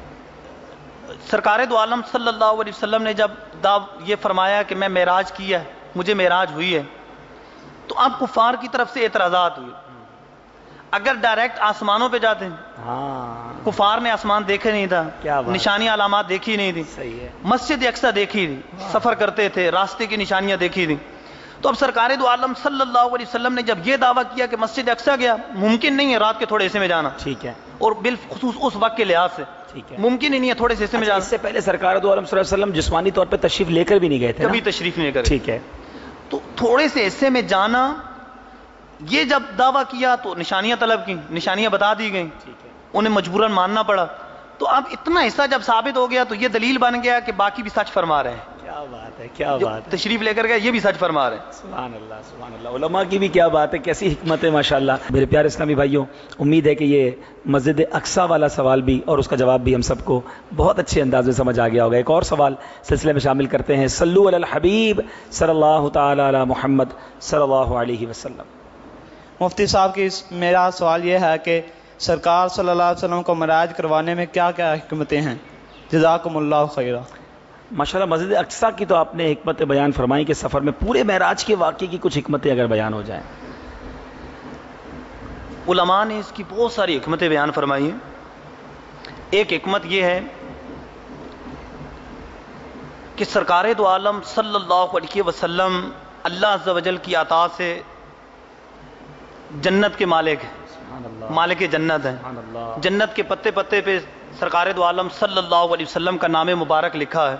سرکار دو عالم صلی اللہ علیہ وسلم نے جب یہ فرمایا کہ میں معراج کیا ہے، مجھے معراج ہوئی ہے، تو اب کفار کی طرف سے اعتراضات ہوئے۔ اگر ڈائریکٹ آسمانوں پہ جاتے ہیں، ہاں کفار نے آسمان دیکھے نہیں تھا، کیا بات، نشانی علامات دیکھی نہیں تھی، صحیح ہے۔ مسجد اقصی دیکھی تھی، سفر کرتے تھے، راستے کی نشانیاں دیکھی تھی۔ تو اب سرکار دو عالم صلی اللہ علیہ وسلم نے جب یہ دعویٰ کیا کہ مسجد اقصی گیا، ممکن نہیں ہے رات کے تھوڑے حصے میں جانا، ٹھیک ہے اور بالخصوص اس وقت کے لحاظ سے ٹھیک ہے۔ ممکن ہی نہیں ہے تھوڑے سے حصے میں اچھا، جانا، اس سے پہلے سرکار دو عالم صلی اللہ علیہ وسلم جسمانی طور پہ تشریف لے کر بھی نہیں گئے تھے نا؟ کبھی تشریف نہیں کرے۔ ٹھیک ہے۔ تو تھوڑے سے حصے میں جانا، یہ جب دعویٰ کیا تو نشانیاں طلب کی، نشانیاں بتا دی گئیں، ٹھیک ہے۔ انہیں مجبوراً ماننا پڑا۔ تو اب اتنا حصہ جب ثابت ہو گیا تو یہ دلیل بن گیا کہ باقی بھی سچ فرما رہے ہیں، کیا بات ہے کیا جو بات ہے، تشریف لے کر گئے یہ بھی سچ فرما رہے ہیں۔ سبحان اللہ سبحان اللہ۔ علماء کی بھی کیا بات ہے، کیسی حکمت ہے ماشاءاللہ۔ میرے پیارے اسلامی بھائیوں، امید ہے کہ یہ مسجد اقصی والا سوال بھی اور اس کا جواب بھی ہم سب کو بہت اچھے انداز میں سمجھ آ گیا ہوگا۔ ایک اور سوال سلسلے میں شامل کرتے ہیں۔ صلو علی الحبیب صلی اللہ تعالی علی محمد صلی اللہ علیہ وسلم۔ مفتی صاحب کی میرا سوال یہ ہے کہ سرکار صلی اللہ علیہ وسلم کو معراج کروانے میں کیا کیا حکمتیں ہیں؟ جزاکم اللہ خیرہ۔ ماشاءاللہ مسجد اقصی کی تو آپ نے حکمت بیان فرمائی کہ سفر میں پورے معراج کے واقعے کی کچھ حکمتیں اگر بیان ہو جائیں۔ علماء نے اس کی بہت ساری حکمتیں بیان فرمائی ہیں۔ ایک حکمت یہ ہے کہ سرکار دو عالم صلی اللہ علیہ وسلم اللہ عز و جل کی عطا سے جنت کے مالک ہیں، مالک جنت ہیں۔ جنت کے پتے پتے پہ سرکار دو عالم صلی اللہ علیہ وسلم کا نام مبارک لکھا ہے۔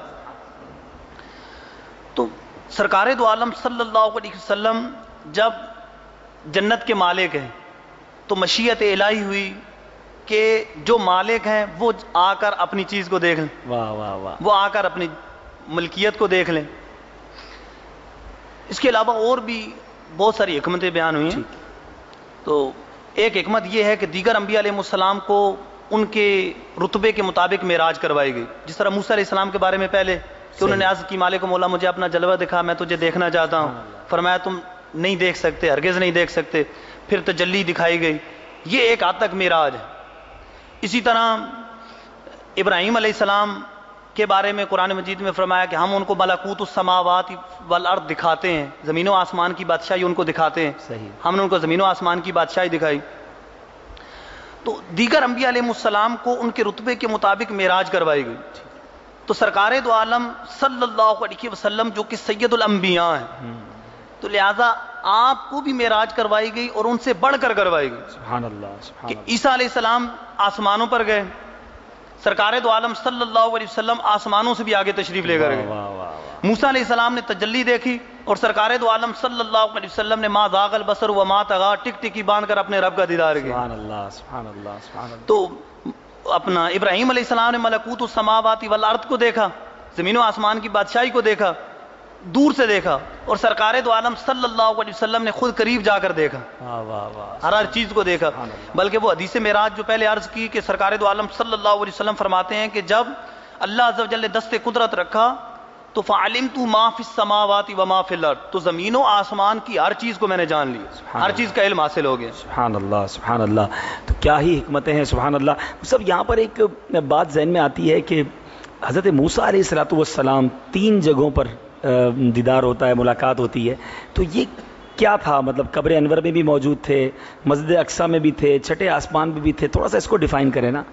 تو سرکار دو عالم صلی اللہ علیہ وسلم جب جنت کے مالک ہیں تو مشیت الہی ہوئی کہ جو مالک ہیں وہ آ کر اپنی چیز کو دیکھ لیں، واہ واہ واہ۔ وہ آ کر اپنی ملکیت کو دیکھ لیں۔ اس کے علاوہ اور بھی بہت ساری حکمتیں بیان ہوئی ہیں۔ تو ایک حکمت یہ ہے کہ دیگر انبیاء علیہ السلام کو ان کے رتبے کے مطابق معراج کروائی گئی، جس طرح موسیٰ علیہ السلام کے بارے میں پہلے کہ انہوں نے عرض کی مالک مولا مجھے اپنا جلوہ دکھا، میں تجھے دیکھنا چاہتا ہوں، فرمایا تم نہیں دیکھ سکتے، ہرگز نہیں دیکھ سکتے، پھر تجلی دکھائی گئی۔ یہ ایک حد تک معراج ہے۔ اسی طرح ابراہیم علیہ السلام کے بارے میں قرآن مجید میں فرمایا کہ ہم ان کو ملکوت السماوات والارض دکھاتے ہیں، زمین و آسمان کی بادشاہی ان کو دکھاتے ہیں۔ صحیح۔ ہم نے ان کو زمین و آسمان کی بادشاہی دکھائی۔ تو دیگر انبیاء علیہ السلام کو ان کے رتبے کے مطابق معراج کروائی گئی۔ تو سرکار دو عالم صلی اللہ علیہ وسلم جو کہ سید الانبیاء ہیں، تو لہذا آپ کو بھی معراج کروائی گئی اور ان سے بڑھ کر کروائی گئی سبحان اللہ سبحان کہ اللہ۔ عیسیٰ علیہ السلام آسمانوں پر گئے، سرکار دو عالم صلی اللہ علیہ وسلم آسمانوں سے بھی آگے تشریف لے کر گئے۔ واہ واہ واہ۔ موسیٰ علیہ السلام نے تجلی دیکھی اور سرکار دو عالم صلی اللہ علیہ وسلم نے ما زاغ البصر وما طغى ٹک ٹکی باندھ کر اپنے رب کا دیدار کیا۔ سبحان اللہ سبحان اللہ سبحان اللہ۔ تو اپنا ابراہیم علیہ السلام نے ملکوت السماوات والارض کو دیکھا، زمین و آسمان کی بادشاہی کو دیکھا، دور سے دیکھا اور سرکار دو عالم صلی اللہ علیہ وسلم نے خود قریب جا کر دیکھا، ہر چیز کو دیکھا. بلکہ وہ حدیث معراج جو پہلے عرض کی کہ سرکار دو عالم صلی اللہ علیہ وسلم فرماتے ہیں کہ جب اللہ عز و جل نے دست قدرت رکھا تو فعلمت ما فی السماوات و ما فی الارض، تو زمین و آسمان کی ہر چیز کو میں نے جان لی، ہر چیز کا علم حاصل ہو گیا. سبحان اللہ سبحان اللہ. تو کیا ہی حکمتیں ہیں سبحان اللہ. سب یہاں پر ایک بات ذہن میں آتی ہے کہ حضرت موسیٰ علیہ الصلوۃ والسلام 3 جگہوں پر دیدار ہوتا ہے، ملاقات ہوتی ہے، تو یہ کیا تھا؟ مطلب قبر انور میں بھی موجود تھے، مسجد اقصیٰ میں بھی تھے، چھٹے آسمان میں بھی تھے، تھوڑا سا اس کو ڈیفائن کریں نا.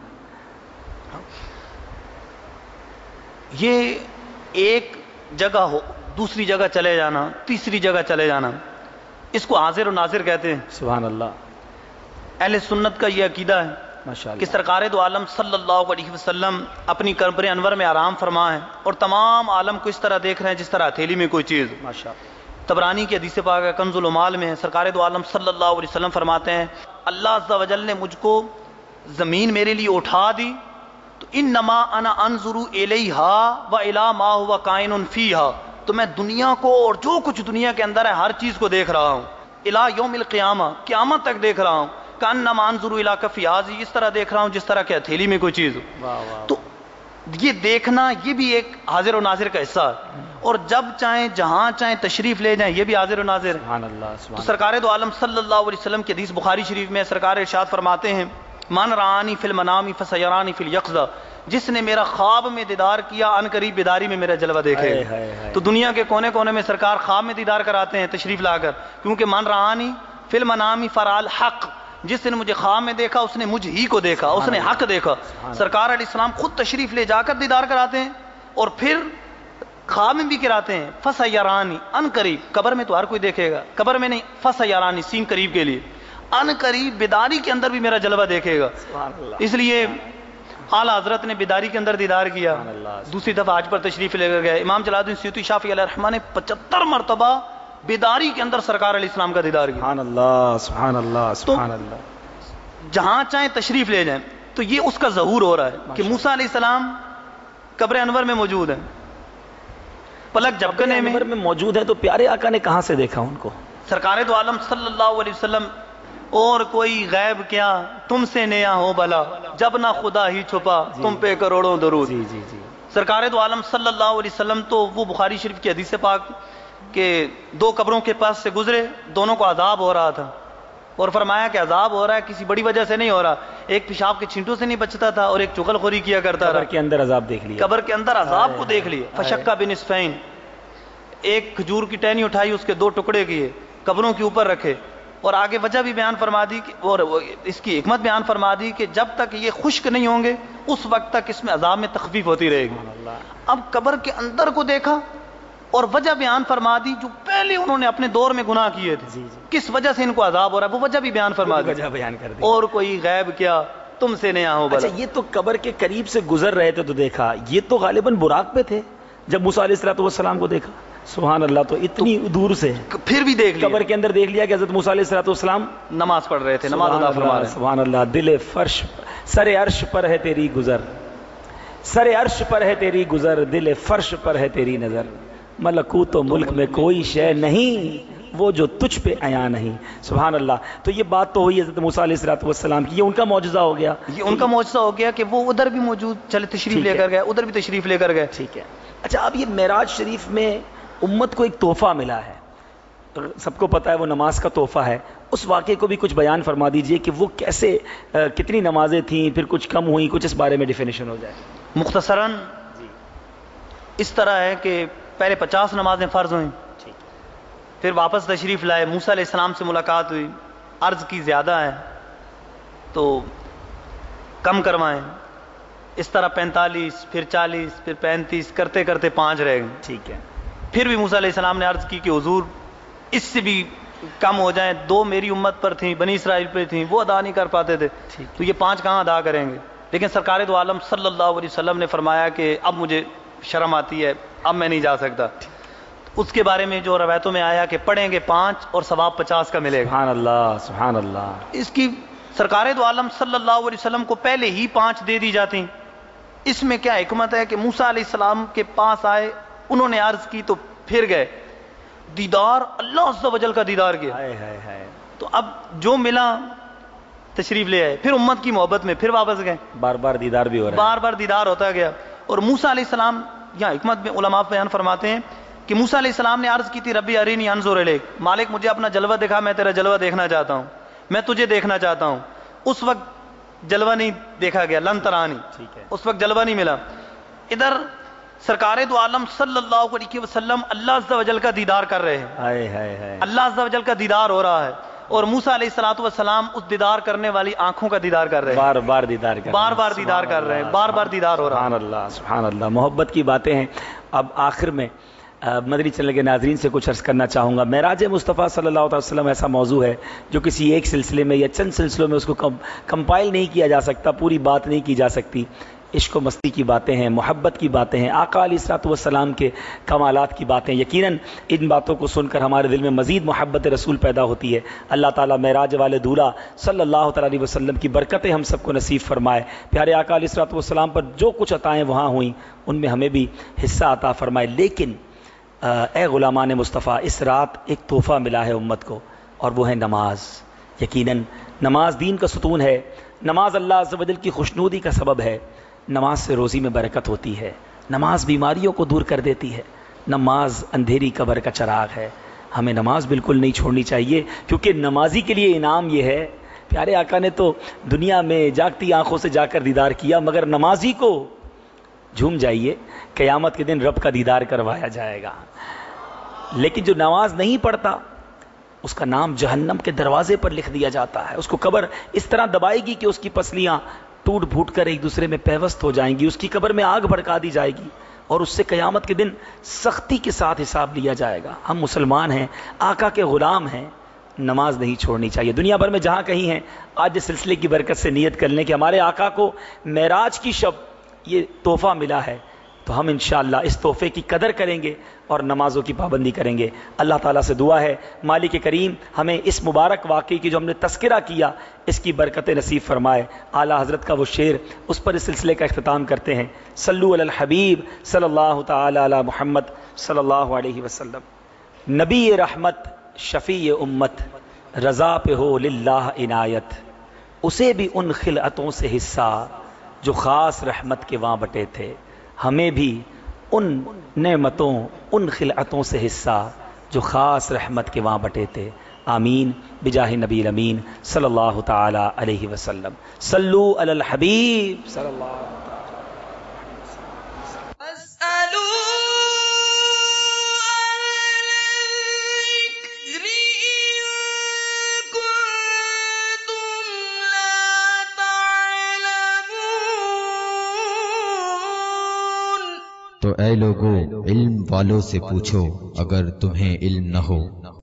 یہ ایک جگہ ہو دوسری جگہ چلے جانا، تیسری جگہ چلے جانا، اس کو حاضر و ناظر کہتے ہیں. سبحان اللہ. اہل سنت کا یہ عقیدہ ہے کہ سرکار دو عالم صلی اللہ علیہ وسلم اپنی قبر انور میں آرام فرما ہے اور تمام عالم کو اس طرح دیکھ رہے ہیں جس طرح ہتھیلی میں کوئی چیز. طبرانی کی حدیث پاک ہے، کنز العمال میں سرکار دو عالم صلی اللہ علیہ وسلم فرماتے ہیں اللہ عز و جل نے مجھ کو زمین میرے لیے اٹھا دی تو انما انا انظر الیہا و الی ما هو کائن فیہا، تو میں دنیا کو اور جو کچھ دنیا کے اندر ہے ہر چیز کو دیکھ رہا ہوں، الی یوم القیامہ، قیامت تک دیکھ رہا ہوں. کانما انظر الی کف ہذی، اس طرح دیکھ رہا ہوں جس طرح کہ ہتھیلی میں کوئی چیز ہو. تو یہ دیکھنا یہ بھی ایک حاضر و ناظر کا حصہ ہے، اور جب چاہیں جہاں چاہیں تشریف لے جائیں یہ بھی حاضر و ناظر ہے. سبحان اللہ. تو سرکار دو عالم صلی اللہ علیہ وسلم کی حدیث بخاری شریف میں سرکار ارشاد فرماتے ہیں من رآنی فی المنام فسیرانی فی الیقظہ، جس نے میرا خواب میں دیدار کیا ان قریب بیداری میں میرا جلوہ دیکھے. تو دنیا کے کونے کونے میں سرکار خواب میں دیدار کراتے ہیں تشریف لا کر، کیونکہ من رآنی فی المنام فرال حق، جس نے مجھے خواب میں دیکھا اس نے مجھ ہی کو دیکھا، اس نے حق دیکھا. سرکار علیہ السلام خود تشریف لے جا کر دیدار کراتے ہیں اور پھر خواب میں بھی کراتے ہیں. فسیرانی ان قریب، قبر میں تو ہر کوئی دیکھے گا، قبر میں نہیں، فسیرانی سین قریب کے لیے، ان قریب بیداری کے اندر بھی میرا جلوہ دیکھے گا. اس لیے اعلیٰ حضرت نے بیداری کے اندر دیدار کیا، دوسری دفعہ حج پر تشریف لے کر گئے. امام جلال الدین سیوطی شافعی علیہ الرحمہ نے 75 مرتبہ بیداری کے اندر سرکار علیہ السلام کا دیدار کیا. سبحان اللہ سبحان اللہ سبحان اللہ. جہاں چاہیں تشریف لے جائیں. تو یہ اس کا ظہور ہو رہا ہے کہ موسیٰ علیہ السلام قبر انور میں موجود ہیں، پلک جھپکنے میں موجود ہے. تو پیارے آقا نے کہاں سے دیکھا ان کو؟ سرکار دو عالم صلی اللہ علیہ وسلم اور کوئی غیب کیا تم سے نیا ہو بھلا، جب نہ خدا ہی چھپا تم پہ کروڑوں درود. سرکار دو عالم صلی اللہ علیہ وسلم تو وہ بخاری شریف کی حدیث پاک کہ 2 قبروں کے پاس سے گزرے، دونوں کو عذاب ہو رہا تھا اور فرمایا کہ عذاب ہو رہا ہے کسی بڑی وجہ سے نہیں ہو رہا، ایک پیشاب کے چھینٹوں سے نہیں بچتا تھا اور ایک چغل خوری کیا کرتا تھا. قبر کے اندر عذاب دیکھ لیا، قبر کے اندر عذاب کو دیکھ لیا. فشکا بنصفین، ایک کھجور کی ٹہنی اٹھائی اس کے 2 ٹکڑے کیے، قبروں کے اوپر رکھے، اور آگے وجہ بھی بیان فرما دی اور اس کی حکمت بیان فرما دی کہ جب تک یہ خشک نہیں ہوں گے اس وقت تک اس میں عذاب میں تخفیف ہوتی رہے گی. اب قبر کے اندر کو دیکھا اور وجہ بیان فرما دی جو پہلے انہوں نے اپنے دور میں گناہ کیے تھے، کس وجہ سے ان کو عذاب ہو رہا ہے وہ وجہ بھی بیان فرما دی. وجہ بیان کر دی. اور کوئی غیب کیا تم سے نیا ہو بھلا. اچھا، یہ تو قبر کے قریب سے گزر رہے تھے تو دیکھا، یہ تو غالباً براق پہ تھے جب موسیٰ علیہ الصلوۃ والسلام کو دیکھا. سبحان اللہ. تو اتنی دور سے پھر بھی دیکھ لیا، قبر کے اندر دیکھ لیا کہ حضرت موسیٰ علیہ الصلوۃ والسلام نماز پڑھ رہے تھے، نماز ادا فرما رہے. سبحان اللہ. دل فرش سر عرش پر ہے تیری گزر، سر عرش پر ہے تیری گزر، دل فرش پر ہے تیری نظر، ملکوت و ملک میں کوئی شے نہیں وہ جو تجھ پہ عیاں نہیں. سبحان اللہ. تو یہ بات تو ہوئی حضرت موسیٰ علیہ الصلوۃ والسلام کی، یہ ان کا معجزہ ہو گیا. یہ ان کا معجزہ ہو گیا کہ وہ ادھر بھی موجود چلے تشریف لے کر گئے، ادھر بھی تشریف لے کر گئے. ٹھیک ہے. اچھا، اب یہ معراج شریف میں امت کو ایک تحفہ ملا ہے، سب کو پتہ ہے وہ نماز کا تحفہ ہے. اس واقعے کو بھی کچھ بیان فرما دیجئے کہ وہ کیسے، کتنی نمازیں تھیں، پھر کچھ کم ہوئیں، کچھ اس بارے میں ڈیفینیشن ہو جائے. مختصراً اس طرح ہے کہ پہلے 50 نمازیں فرض ہوئیں، پھر واپس تشریف لائے، موسیٰ علیہ السلام سے ملاقات ہوئی، عرض کی زیادہ ہے تو کم کروائیں، اس طرح 45 پھر 40 پھر 35 کرتے کرتے 5 رہ گئے. ٹھیک ہے. پھر بھی موسیٰ علیہ السلام نے عرض کی کہ حضور اس سے بھی کم ہو جائیں، 2 میری امت پر تھیں، بنی اسرائیل پہ تھیں، وہ ادا نہیں کر پاتے تھے، تو یہ 5 کہاں ادا کریں گے. لیکن سرکار دو عالم صلی اللہ علیہ وسلم نے فرمایا کہ اب مجھے شرم آتی ہے، اب میں نہیں جا سکتا. اس کے بارے میں جو روایتوں میں آیا کہ پڑھیں گے 5 اور ثواب 50 کا ملے گا. سبحان اللہ سبحان اللہ. اس کی سرکار دو عالم صلی اللہ علیہ وسلم کو پہلے ہی 5 دے دی جاتی. اس میں کیا حکمت ہے کہ موسیٰ علیہ السلام کے پاس آئے، انہوں نے عرض کی تو پھر گئے دیدار اللہ عز و جل کا دیدار کیا. تو اب جو ملا تشریف لے آئے, پھر امت کی محبت میں پھر واپس گئے, بار بار دیدار بھی ہو رہا ہے, بار بار دیدار ہوتا گیا. اور موسیٰ علیہ السلام, یہاں حکمت میں علماء بیان فرماتے ہیں کہ موسیٰ علیہ السلام نے عرض کی تھی ربی ارینی انظر الیک, مالک مجھے اپنا جلوہ دکھا, میں تیرا جلوہ دیکھنا چاہتا ہوں, میں تجھے دیکھنا چاہتا ہوں. اس وقت جلوہ نہیں دیکھا گیا, لن ترانی, اس وقت جلوہ نہیں ملا. ادھر سرکار دو عالم صلی اللہ علیہ وسلم اللہ عز و جل کا دیدار کر رہے ہیں, اللہ عز و جل کا دیدار ہو رہا ہے, اور موسیٰ علیہ الصلوۃ والسلام اس دیدار کرنے والی آنکھوں کا دیدار کر رہے ہیں, بار بار دیدار کر, بار بار دیدار کر رہے ہیں, بار بار دیدار ہو رہا ہے. سبحان اللہ سبحان اللہ, محبت کی باتیں ہیں. اب آخر میں مدنی چینل کے ناظرین سے کچھ عرض کرنا چاہوں گا. معراج مصطفیٰ صلی اللہ علیہ وسلم ایسا موضوع ہے جو کسی ایک سلسلے میں یا چند سلسلوں میں اس کو کمپائل نہیں کیا جا سکتا, پوری بات نہیں کی جا سکتی. عشق و مستی کی باتیں ہیں, محبت کی باتیں ہیں, آقا علیہ الصلوۃ والسلام کے کمالات کی باتیں. یقیناً ان باتوں کو سن کر ہمارے دل میں مزید محبت رسول پیدا ہوتی ہے. اللہ تعالیٰ معراج والے دولہ صلی اللہ تعالیٰ علیہ وسلم کی برکتیں ہم سب کو نصیب فرمائے. پیارے آقا علیہ الصلوۃ والسلام پر جو کچھ عطائیں وہاں ہوئیں ان میں ہمیں بھی حصہ عطا فرمائے. لیکن اے غلامان مصطفیٰ, اس رات ایک تحفہ ملا ہے امت کو, اور وہ ہے نماز. یقیناً نماز دین کا ستون ہے, نماز اللہ عز و جل کی خوشنودی کا سبب ہے. نماز سے روزی میں برکت ہوتی ہے, نماز بیماریوں کو دور کر دیتی ہے, نماز اندھیری قبر کا چراغ ہے. ہمیں نماز بالکل نہیں چھوڑنی چاہیے, کیونکہ نمازی کے لیے انعام یہ ہے, پیارے آقا نے تو دنیا میں جاگتی آنکھوں سے جا کر دیدار کیا, مگر نمازی کو جھوم جائیے, قیامت کے دن رب کا دیدار کروایا جائے گا. لیکن جو نماز نہیں پڑھتا اس کا نام جہنم کے دروازے پر لکھ دیا جاتا ہے. اس کو قبر اس طرح دبائے گی کہ اس کی پسلیاں ٹوٹ پھوٹ کر ایک دوسرے میں پیوست ہو جائیں گی, اس کی قبر میں آگ بھڑکا دی جائے گی, اور اس سے قیامت کے دن سختی کے ساتھ حساب لیا جائے گا. ہم مسلمان ہیں, آقا کے غلام ہیں, نماز نہیں چھوڑنی چاہیے. دنیا بھر میں جہاں کہیں ہیں, آج اس سلسلے کی برکت سے نیت کر لیں کہ ہمارے آقا کو معراج کی شب یہ تحفہ ملا ہے, تو ہم انشاءاللہ اس تحفے کی قدر کریں گے اور نمازوں کی پابندی کریں گے. اللہ تعالیٰ سے دعا ہے مالک کریم ہمیں اس مبارک واقعے کی جو ہم نے تذکرہ کیا اس کی برکت نصیب فرمائے. اعلیٰ حضرت کا وہ شعر, اس پر اس سلسلے کا اختتام کرتے ہیں. صلو علی الحبیب صلی اللہ تعالی علی محمد صلی اللہ علیہ وسلم. نبی رحمت شفیع امت, رضا پہ ہو للہ عنایت, اسے بھی ان خلعتوں سے حصہ جو خاص رحمت کے وہاں بٹے تھے. ہمیں بھی ان نعمتوں ان خلعتوں سے حصہ جو خاص رحمت کے وہاں بٹے تھے. آمین بجاہ نبی الامین صلی اللہ تعالی علیہ وسلم. صلو علی الحبیب صلی اللہ تو اے لوگو علم والوں سے پوچھو اگر تمہیں علم نہ ہو.